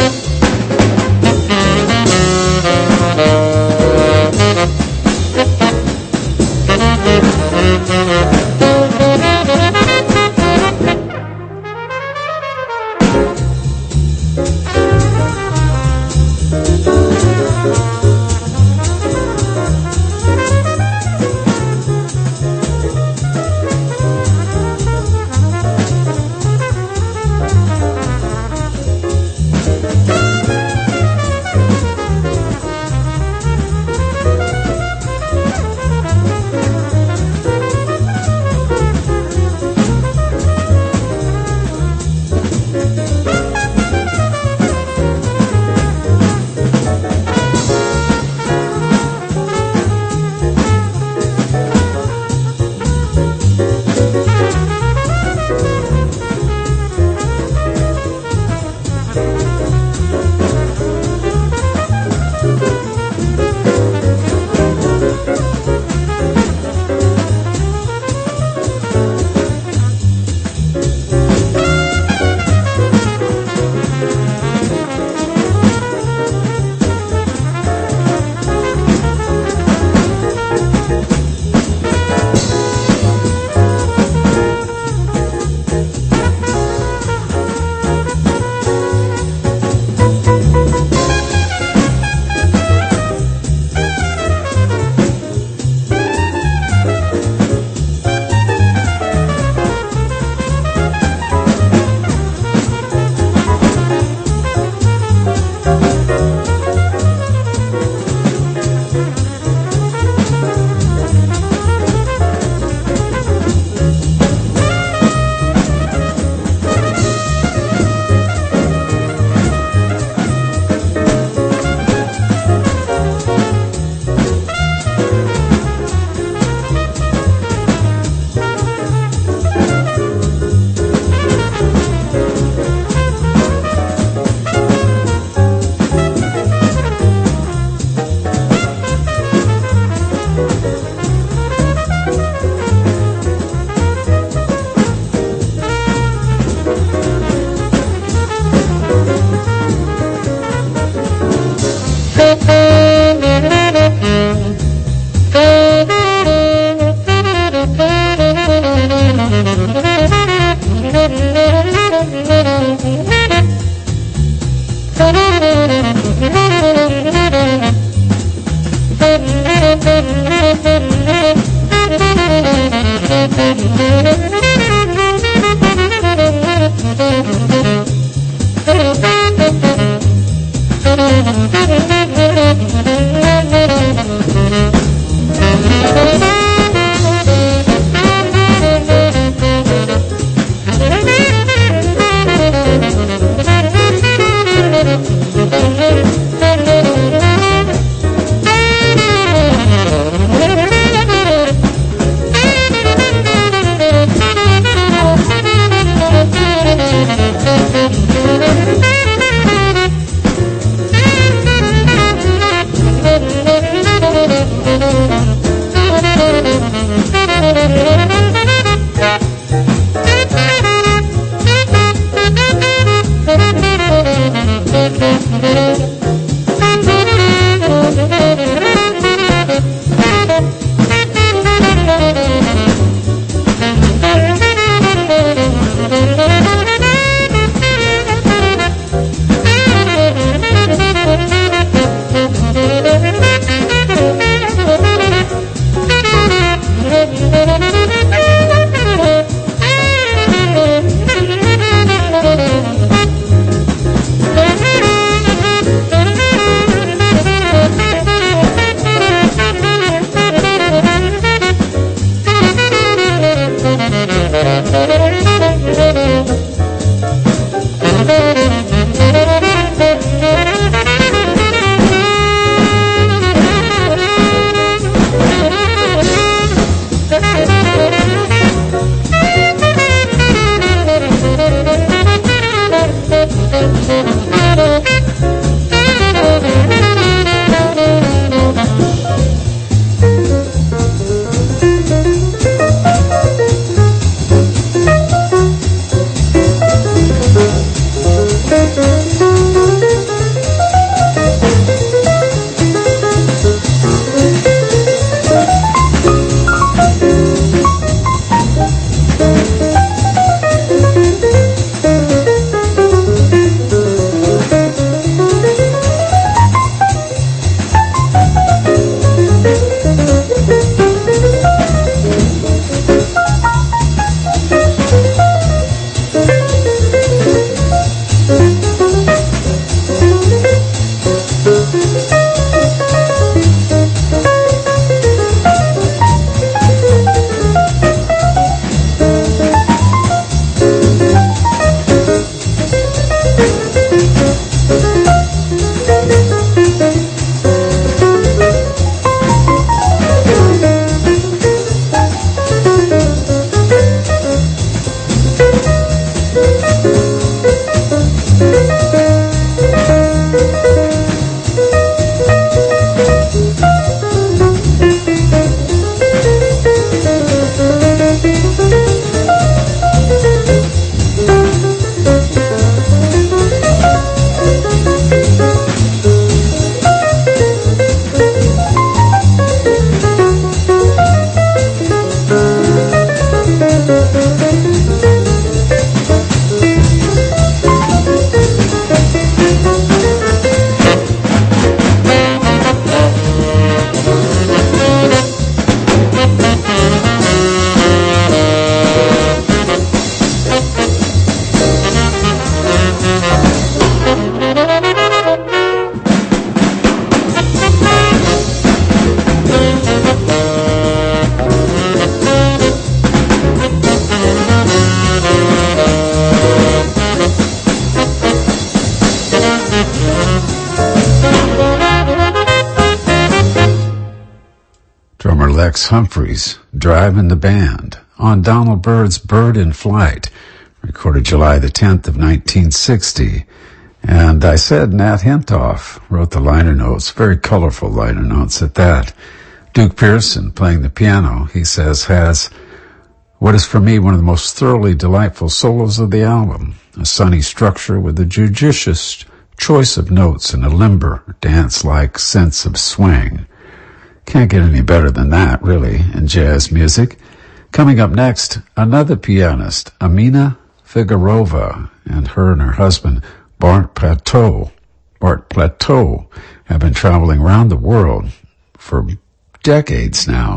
Lex Humphreys driving the band on Donald Byrd's Bird in Flight, recorded July the tenth of nineteen sixty. And I said Nat Hentoff wrote the liner notes, very colorful liner notes at that. Duke Pearson, playing the piano, he says, has what is for me one of the most thoroughly delightful solos of the album, a sunny structure with a judicious choice of notes and a limber, dance-like sense of swing. Can't get any better than that, really, in jazz music. Coming up next, another pianist, Amina Figurova, and her and her husband, Bart Plateau. Bart Plateau have been traveling around the world for decades now,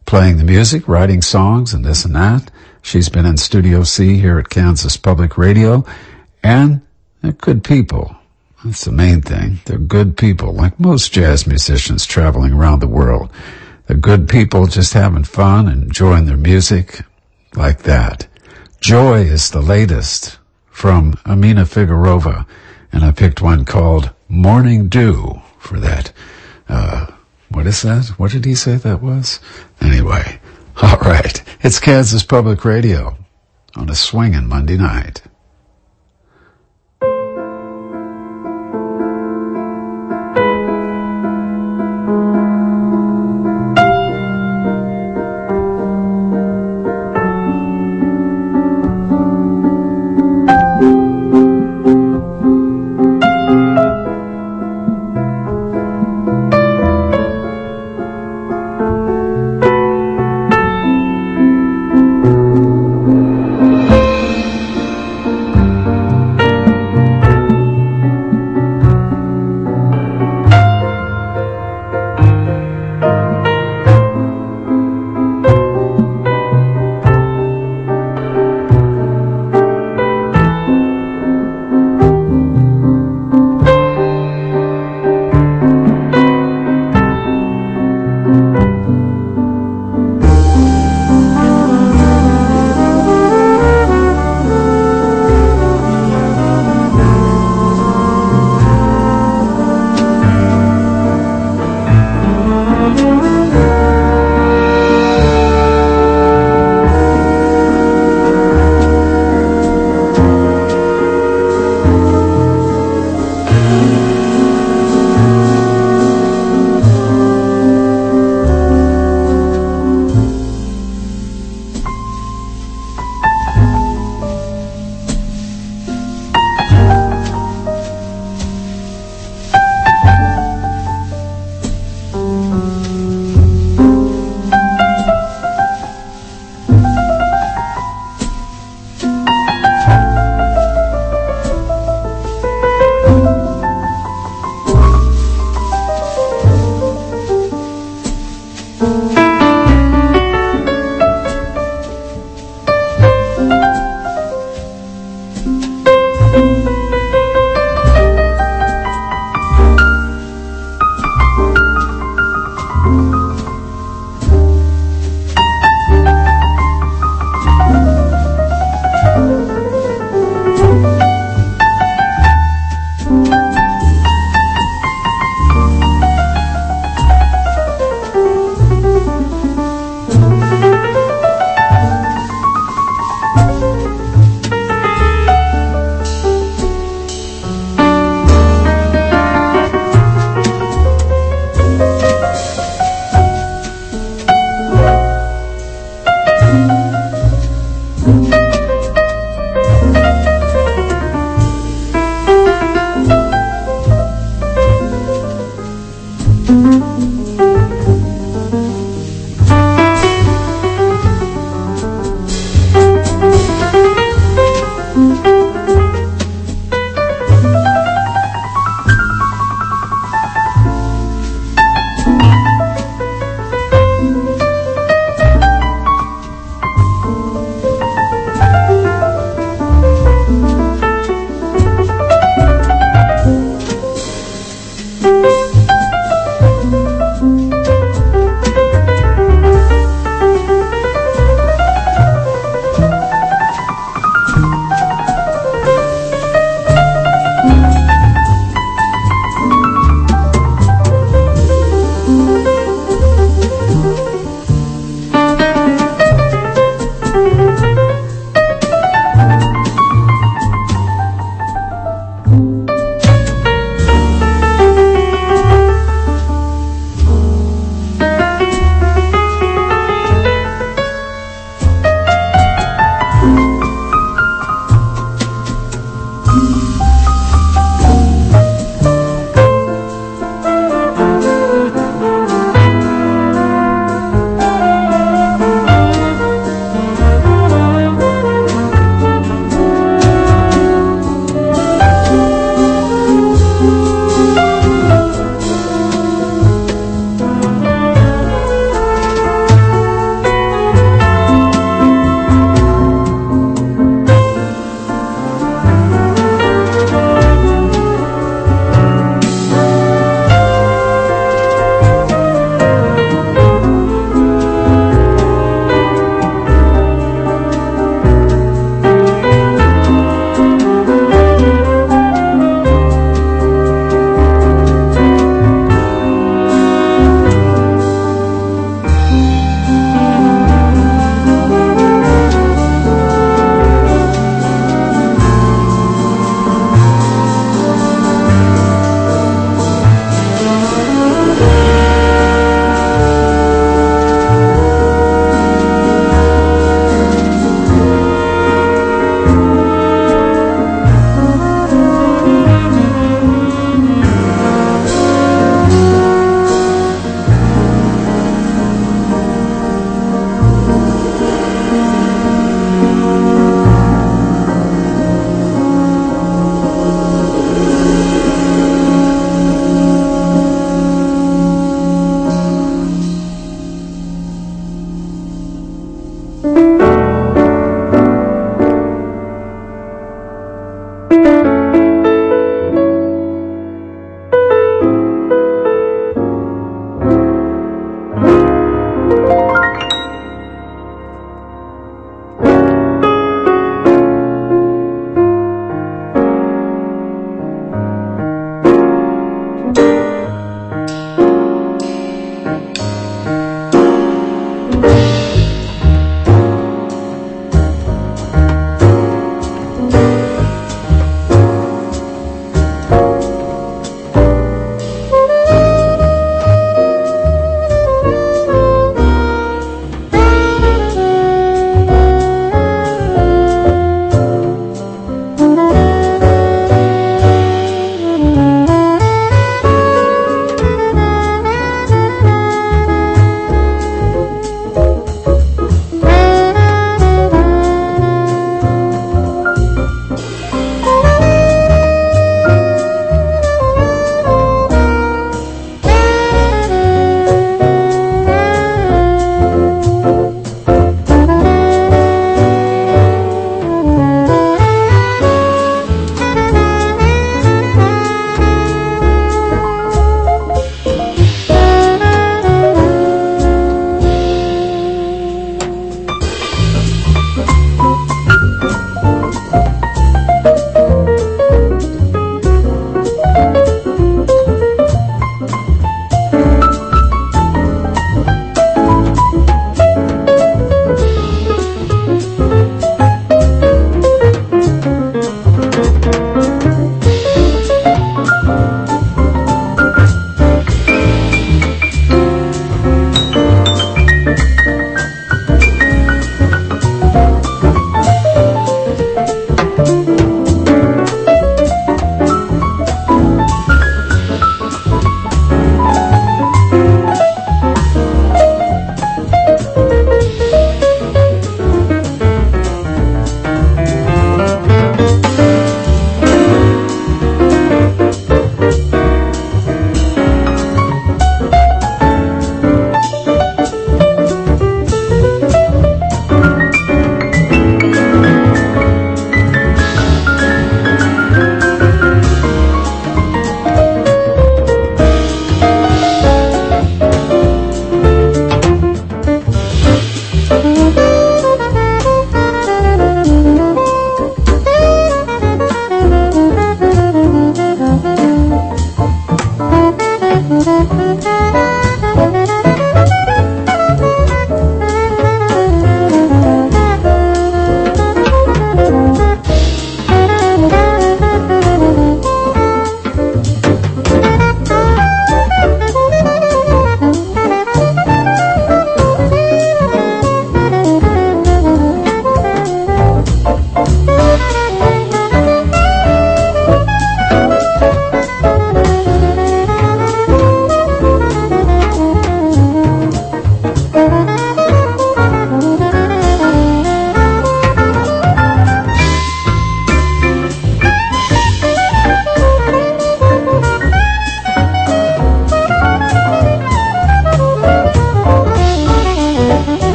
playing the music, writing songs, and this and that. She's been in Studio C here at Kansas Public Radio, and they're good people. That's the main thing. They're good people, like most jazz musicians traveling around the world. They're good people just having fun and enjoying their music like that. Joy is the latest from Amina Figueroa, and I picked one called Morning Dew for that. Uh, what is that? What did he say that was? Anyway, all right. It's Kansas Public Radio on a swinging Monday night.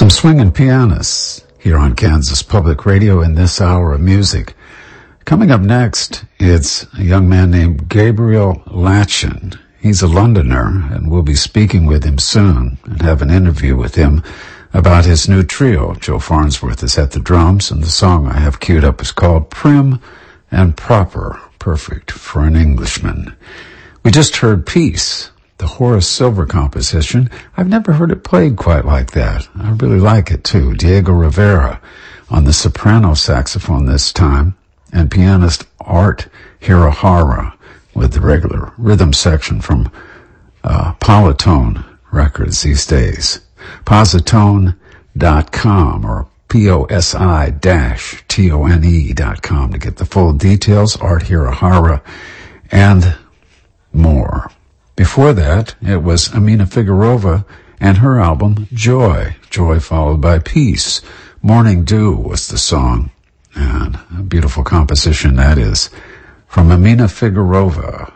Some swinging pianists here on Kansas Public Radio in this hour of music. Coming up next, it's a young man named Gabriel Latchin. He's a Londoner, and we'll be speaking with him soon and have an interview with him about his new trio. Joe Farnsworth is at the drums, and the song I have queued up is called Prim and Proper, perfect for an Englishman. We just heard Peace, the Horace Silver composition. I've never heard it played quite like that. I really like it, too. Diego Rivera on the soprano saxophone this time, and pianist Art Hirahara with the regular rhythm section from uh, Polytone Records these days. Positone dot com or P O S I dash T O N E dot com to get the full details, Art Hirahara, and more. Before that, it was Amina Figueroa and her album Joy, Joy followed by Peace. Morning Dew was the song, and a beautiful composition that is, from Amina Figueroa.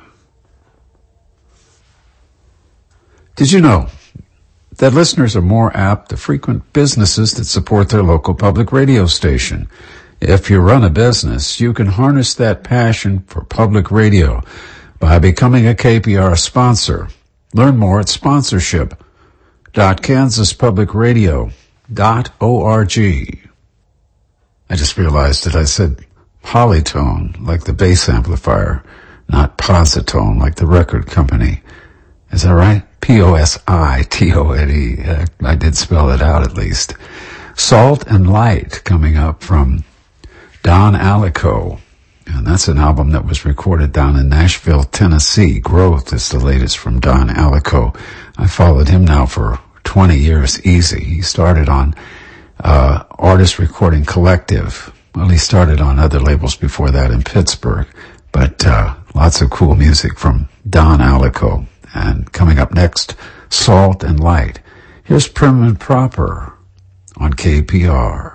Did you know that listeners are more apt to frequent businesses that support their local public radio station? If you run a business, you can harness that passion for public radio by becoming a K P R sponsor. Learn more at sponsorship dot kansas public radio dot org. I just realized that I said Polytone, like the bass amplifier, not Positone, like the record company. Is that right? P O S I T O N E. I did spell it out at least. Salt and Light coming up from Don Alico. And that's an album that was recorded down in Nashville, Tennessee. Growth is the latest from Don Alico. I followed him now for twenty years easy. He started on uh Artist Recording Collective. Well, he started on other labels before that in Pittsburgh. But uh lots of cool music from Don Alico. And coming up next, Salt and Light. Here's Prim and Proper on K P R.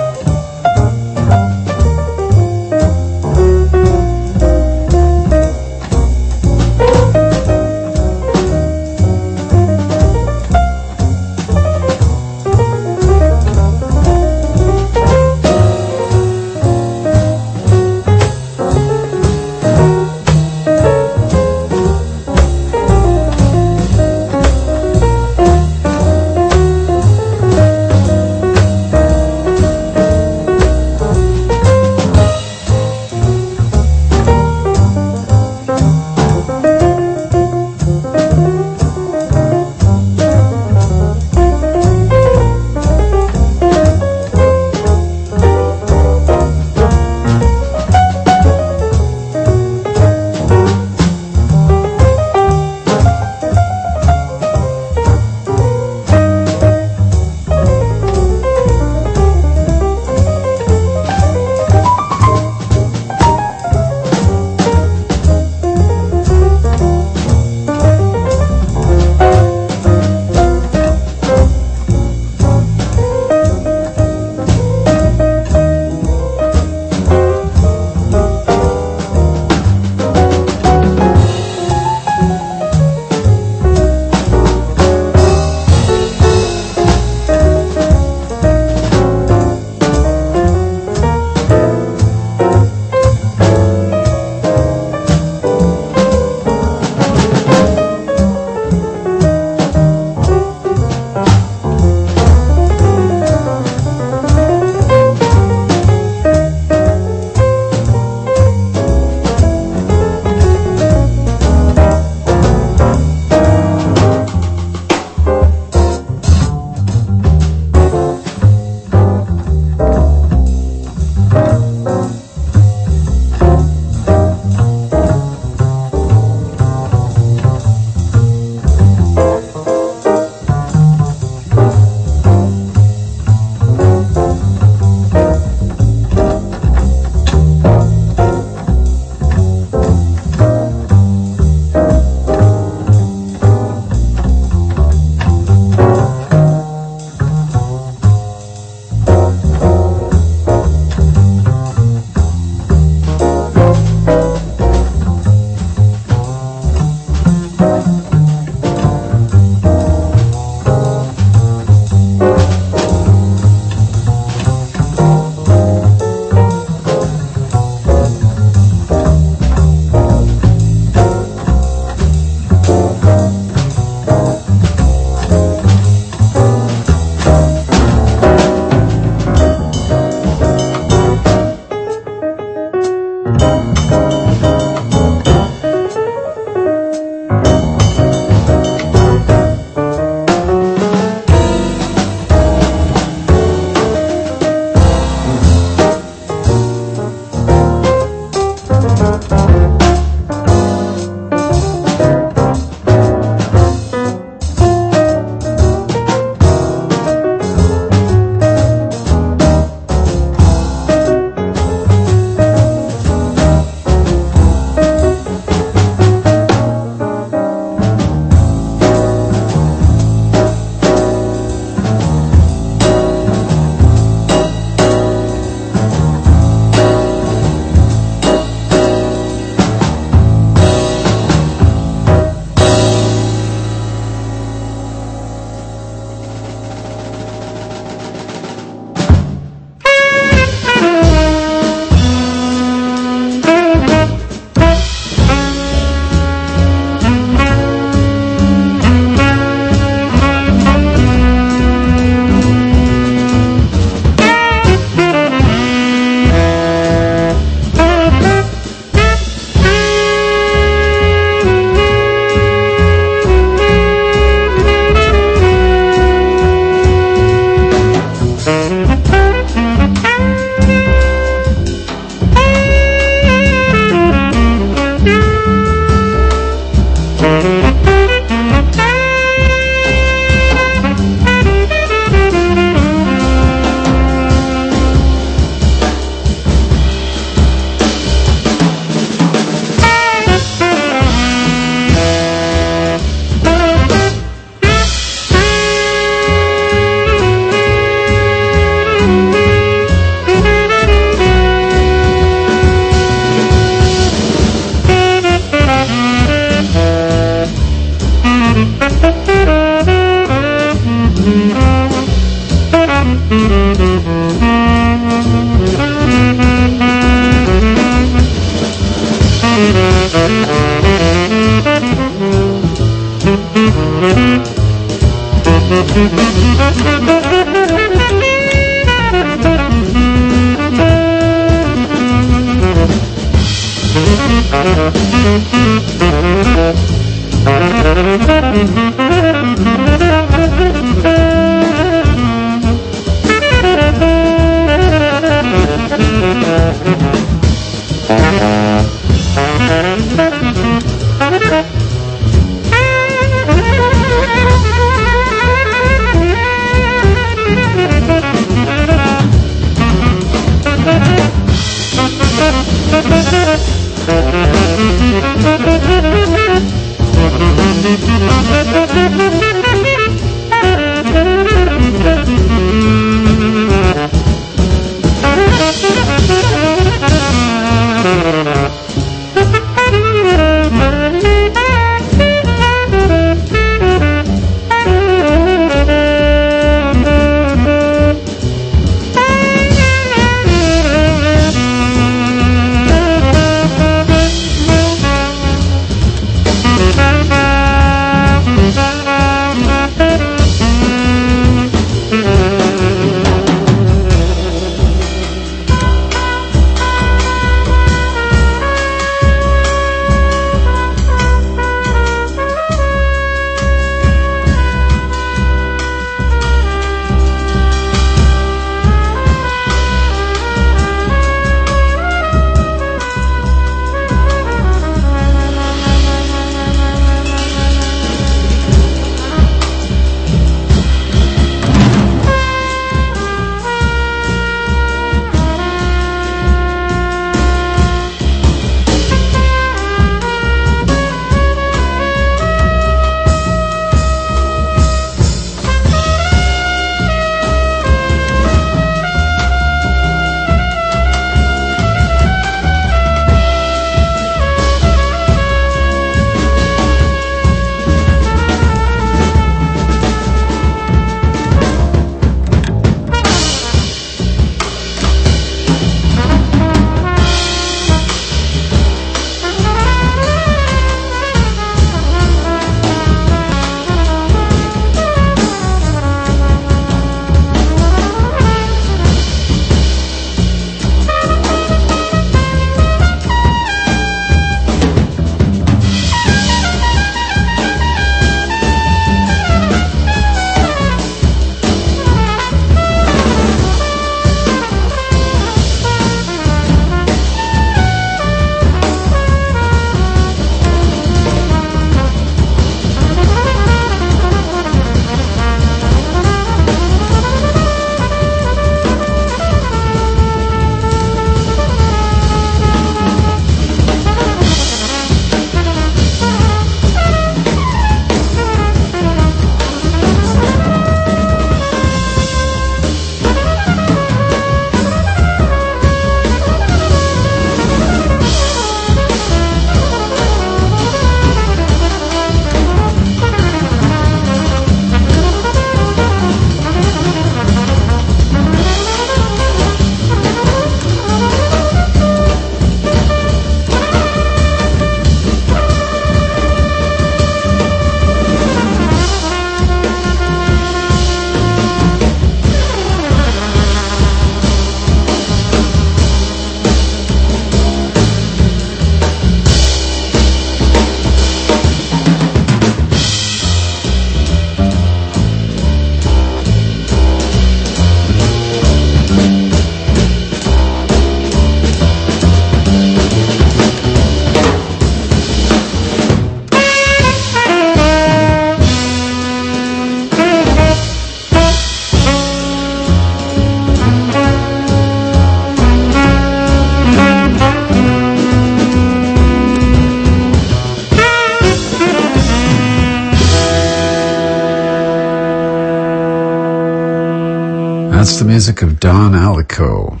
That's the music of Don Alico,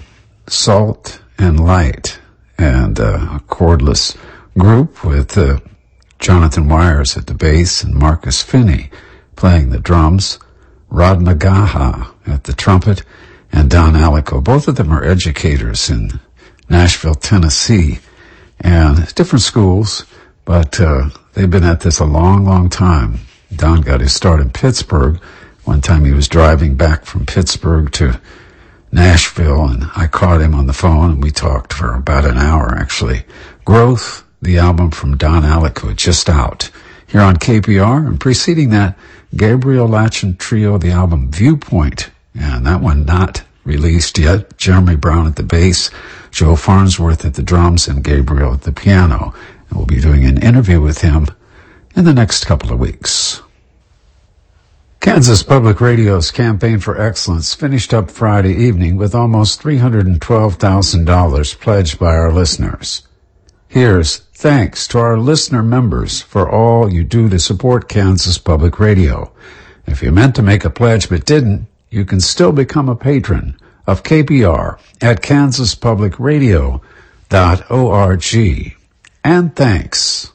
Salt and Light, and uh, a chordless group with uh, Jonathan Wires at the bass and Marcus Finney playing the drums, Rod Nagaha at the trumpet, and Don Alico. Both of them are educators in Nashville, Tennessee, and different schools, but uh, they've been at this a long, long time. Don got his start in Pittsburgh. One time he was driving back from Pittsburgh to Nashville, and I caught him on the phone, and we talked for about an hour, actually. Growth, the album from Don Alicoe, just out here on K P R, and preceding that, Gabriel Latchen Trio, the album Viewpoint, and that one not released yet. Jeremy Brown at the bass, Joe Farnsworth at the drums, and Gabriel at the piano. And we'll be doing an interview with him in the next couple of weeks. Kansas Public Radio's Campaign for Excellence finished up Friday evening with almost three hundred twelve thousand dollars pledged by our listeners. Here's thanks to our listener members for all you do to support Kansas Public Radio. If you meant to make a pledge but didn't, you can still become a patron of K P R at kansas public radio dot org. And thanks.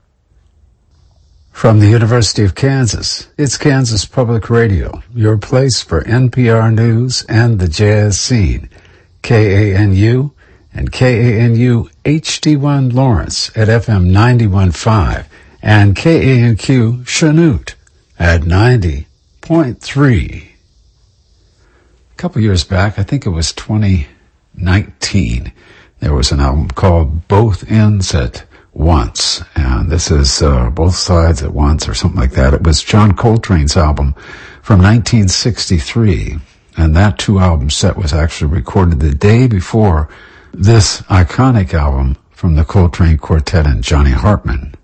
From the University of Kansas, it's Kansas Public Radio, your place for N P R News and the jazz scene. K A N U and K A N U H D one Lawrence at F M ninety-one point five and K A N Q Chanute at ninety point three. A couple years back, I think it was twenty nineteen, there was an album called Both Ends at Once, and this is uh, Both Sides at Once or something like that. It was John Coltrane's album from nineteen sixty-three, and that two-album set was actually recorded the day before this iconic album from the Coltrane Quartet and Johnny Hartman.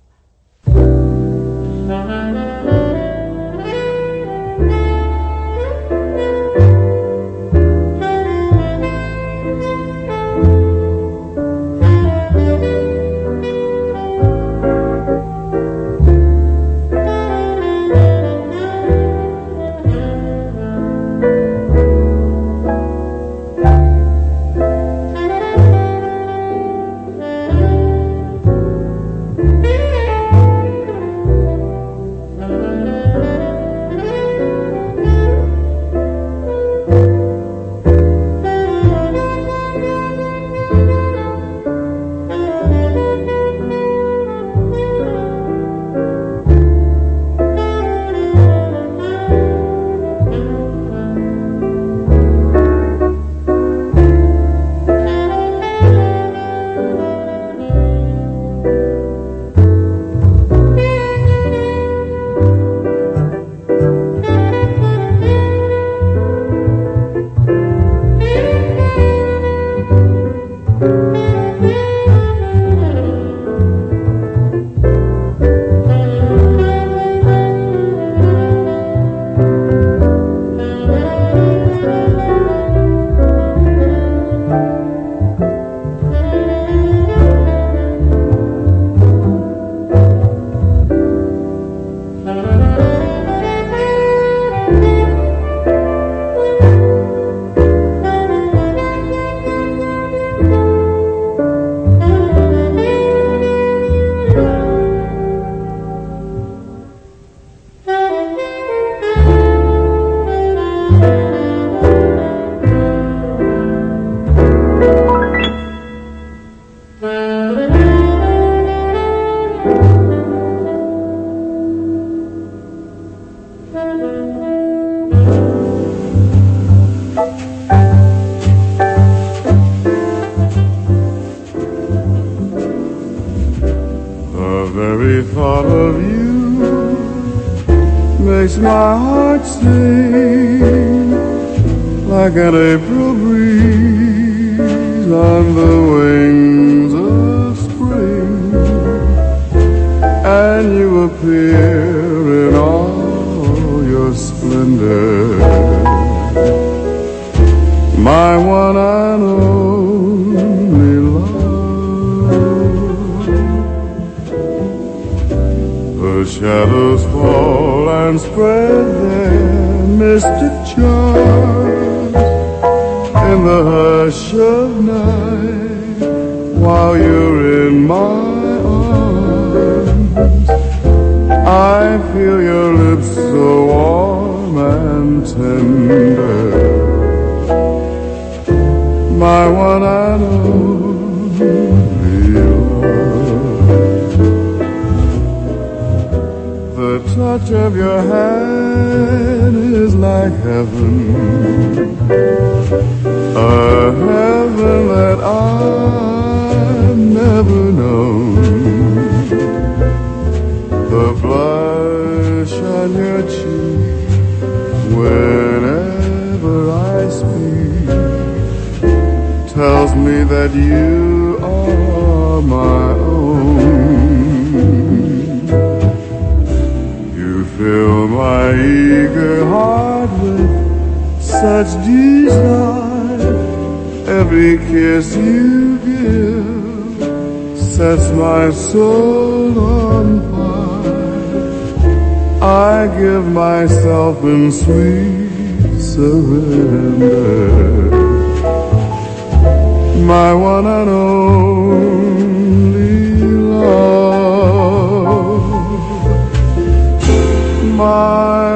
Like an April breeze on the wings of spring, and you appear in all your splendor, my one and only love. The shadows fall and spread their mystic charms in the hush of night, while you're in my arms. I feel your lips so warm and tender, my one and only love. The time touch of your hand is like heaven, a heaven that I've never known. The blush on your cheek whenever I speak tells me that you are my own. You fill my eager heart with such desire. Every kiss you give sets my soul on fire. I give myself in sweet surrender. My one and only love, my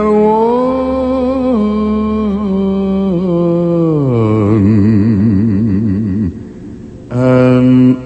one and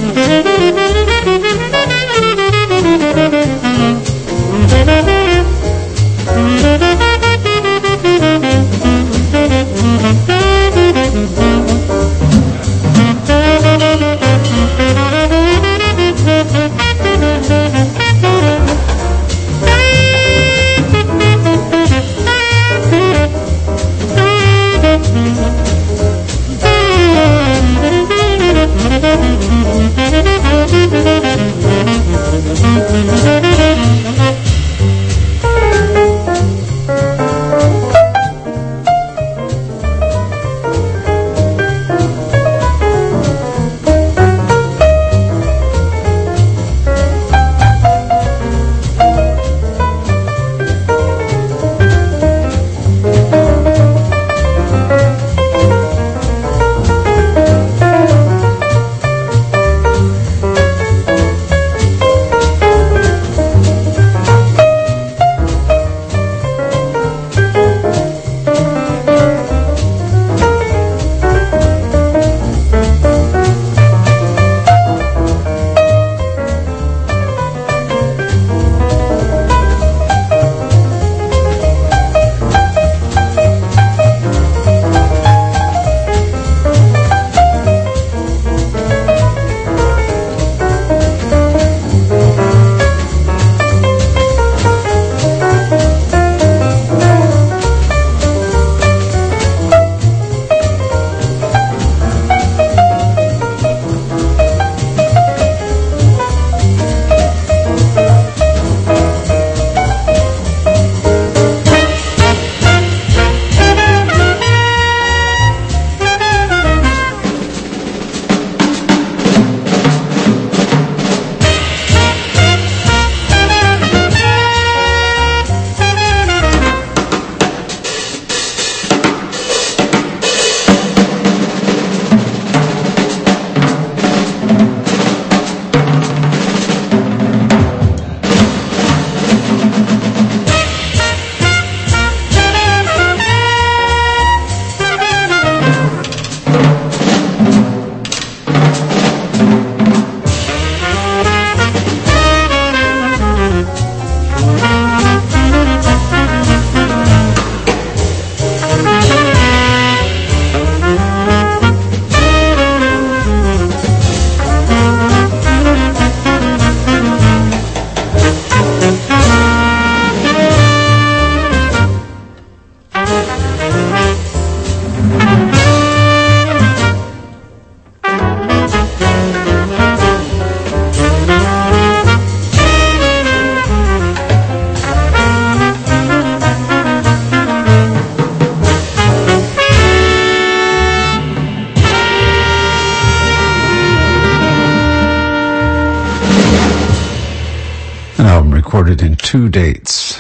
recorded in two dates.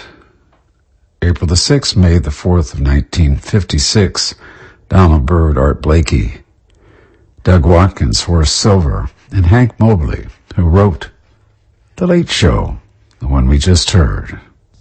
April the sixth, May the fourth of nineteen fifty-six, Donald Byrd, Art Blakey, Doug Watkins, Horace Silver, and Hank Mobley, who wrote The Late Show, the one we just heard.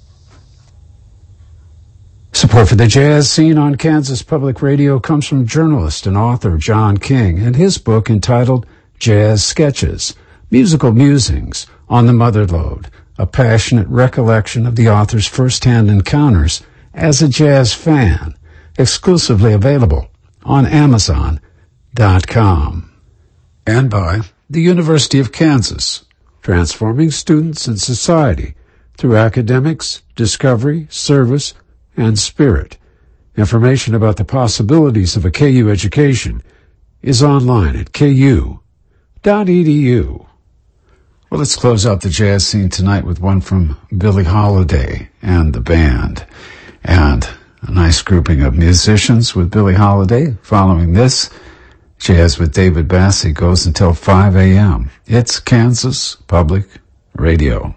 Support for the jazz scene on Kansas Public Radio comes from journalist and author John King and his book entitled Jazz Sketches, Musical Musings on the Mother Lode, a passionate recollection of the author's first-hand encounters as a jazz fan, exclusively available on Amazon dot com. And by the University of Kansas, transforming students and society through academics, discovery, service, and spirit. Information about the possibilities of a K U education is online at K U dot E D U. Well, let's close out the jazz scene tonight with one from Billie Holiday and the band. And a nice grouping of musicians with Billie Holiday. Following this, Jazz with David Bassie goes until five a.m. It's Kansas Public Radio.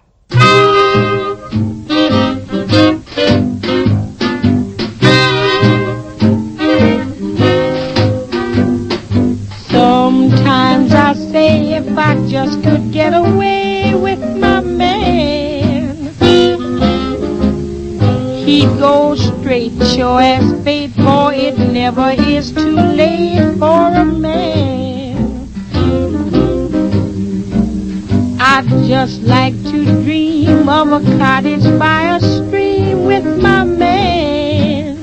Sometimes I say if I just could get away with my man, he'd go straight, sure as fate, for it never is too late for a man. just like to dream of a cottage by a stream with my man,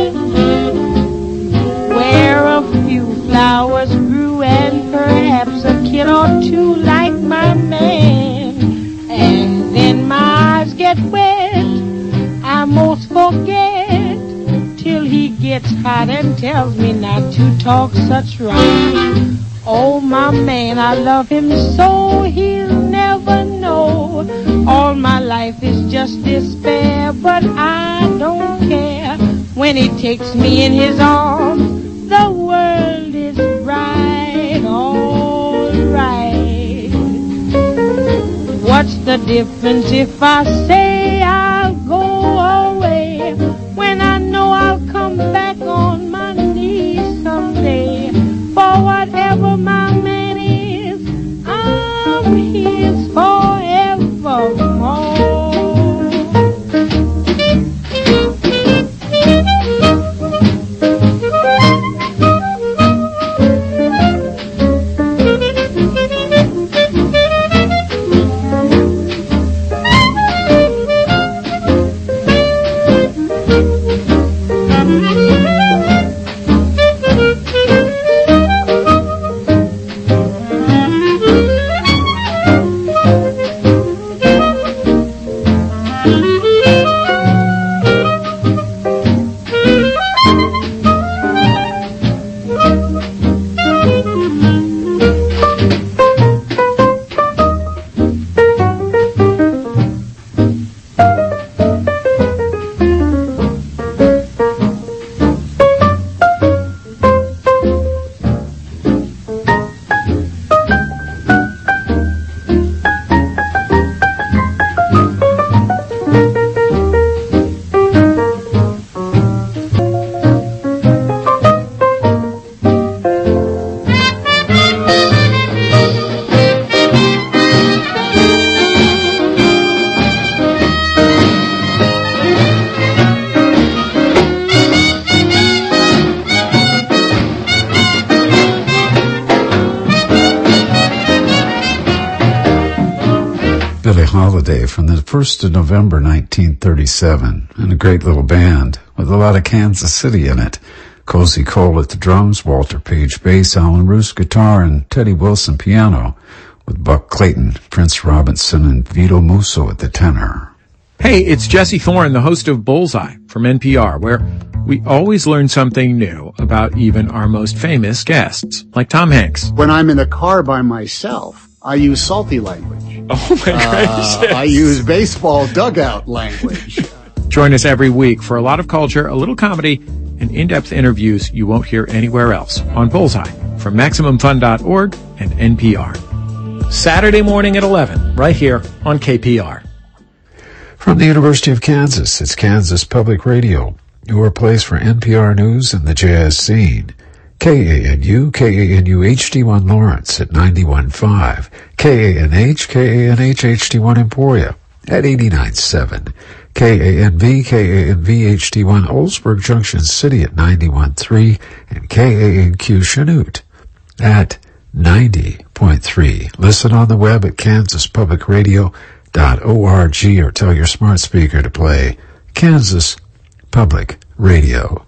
where a few flowers grew and perhaps a kid or two like my man. And then my eyes get wet, I most forget, till he gets hot and tells me not to talk such rhyme. Oh, my man, I love him so, he'll never know. All my life is just despair, but I don't care. When he takes me in his arms, the world is bright, all right. What's the difference if I say I'll go away, when I know I'll come back on my knees someday? For whatever my man is, I'm his forevermore. Holiday from the first of November nineteen thirty-seven, and a great little band with a lot of Kansas City in it. Cozy Cole at the drums, Walter Page bass, Alan Roos guitar, and Teddy Wilson piano, with Buck Clayton, Prince Robinson, and Vito Musso at the tenor. Hey, it's Jesse Thorne, the host of Bullseye from N P R, where we always learn something new about even our most famous guests, like Tom Hanks. When I'm in a car by myself, I use salty language. Oh, my uh, gracious. I use baseball dugout language. Join us every week for a lot of culture, a little comedy, and in-depth interviews you won't hear anywhere else on Bullseye from Maximum Fun dot org and N P R. Saturday morning at eleven, right here on K P R. From the University of Kansas, it's Kansas Public Radio, your place for N P R News and the jazz scene. K A N U, K A N U H D one Lawrence at ninety-one point five, K A N H, K A N H H D one Emporia at eighty-nine point seven, K A N V, K A N V H D one Oldsburg Junction City at ninety-one point three, and K A N Q Chanute at ninety point three. Listen on the web at kansas public radio dot org or tell your smart speaker to play Kansas Public Radio.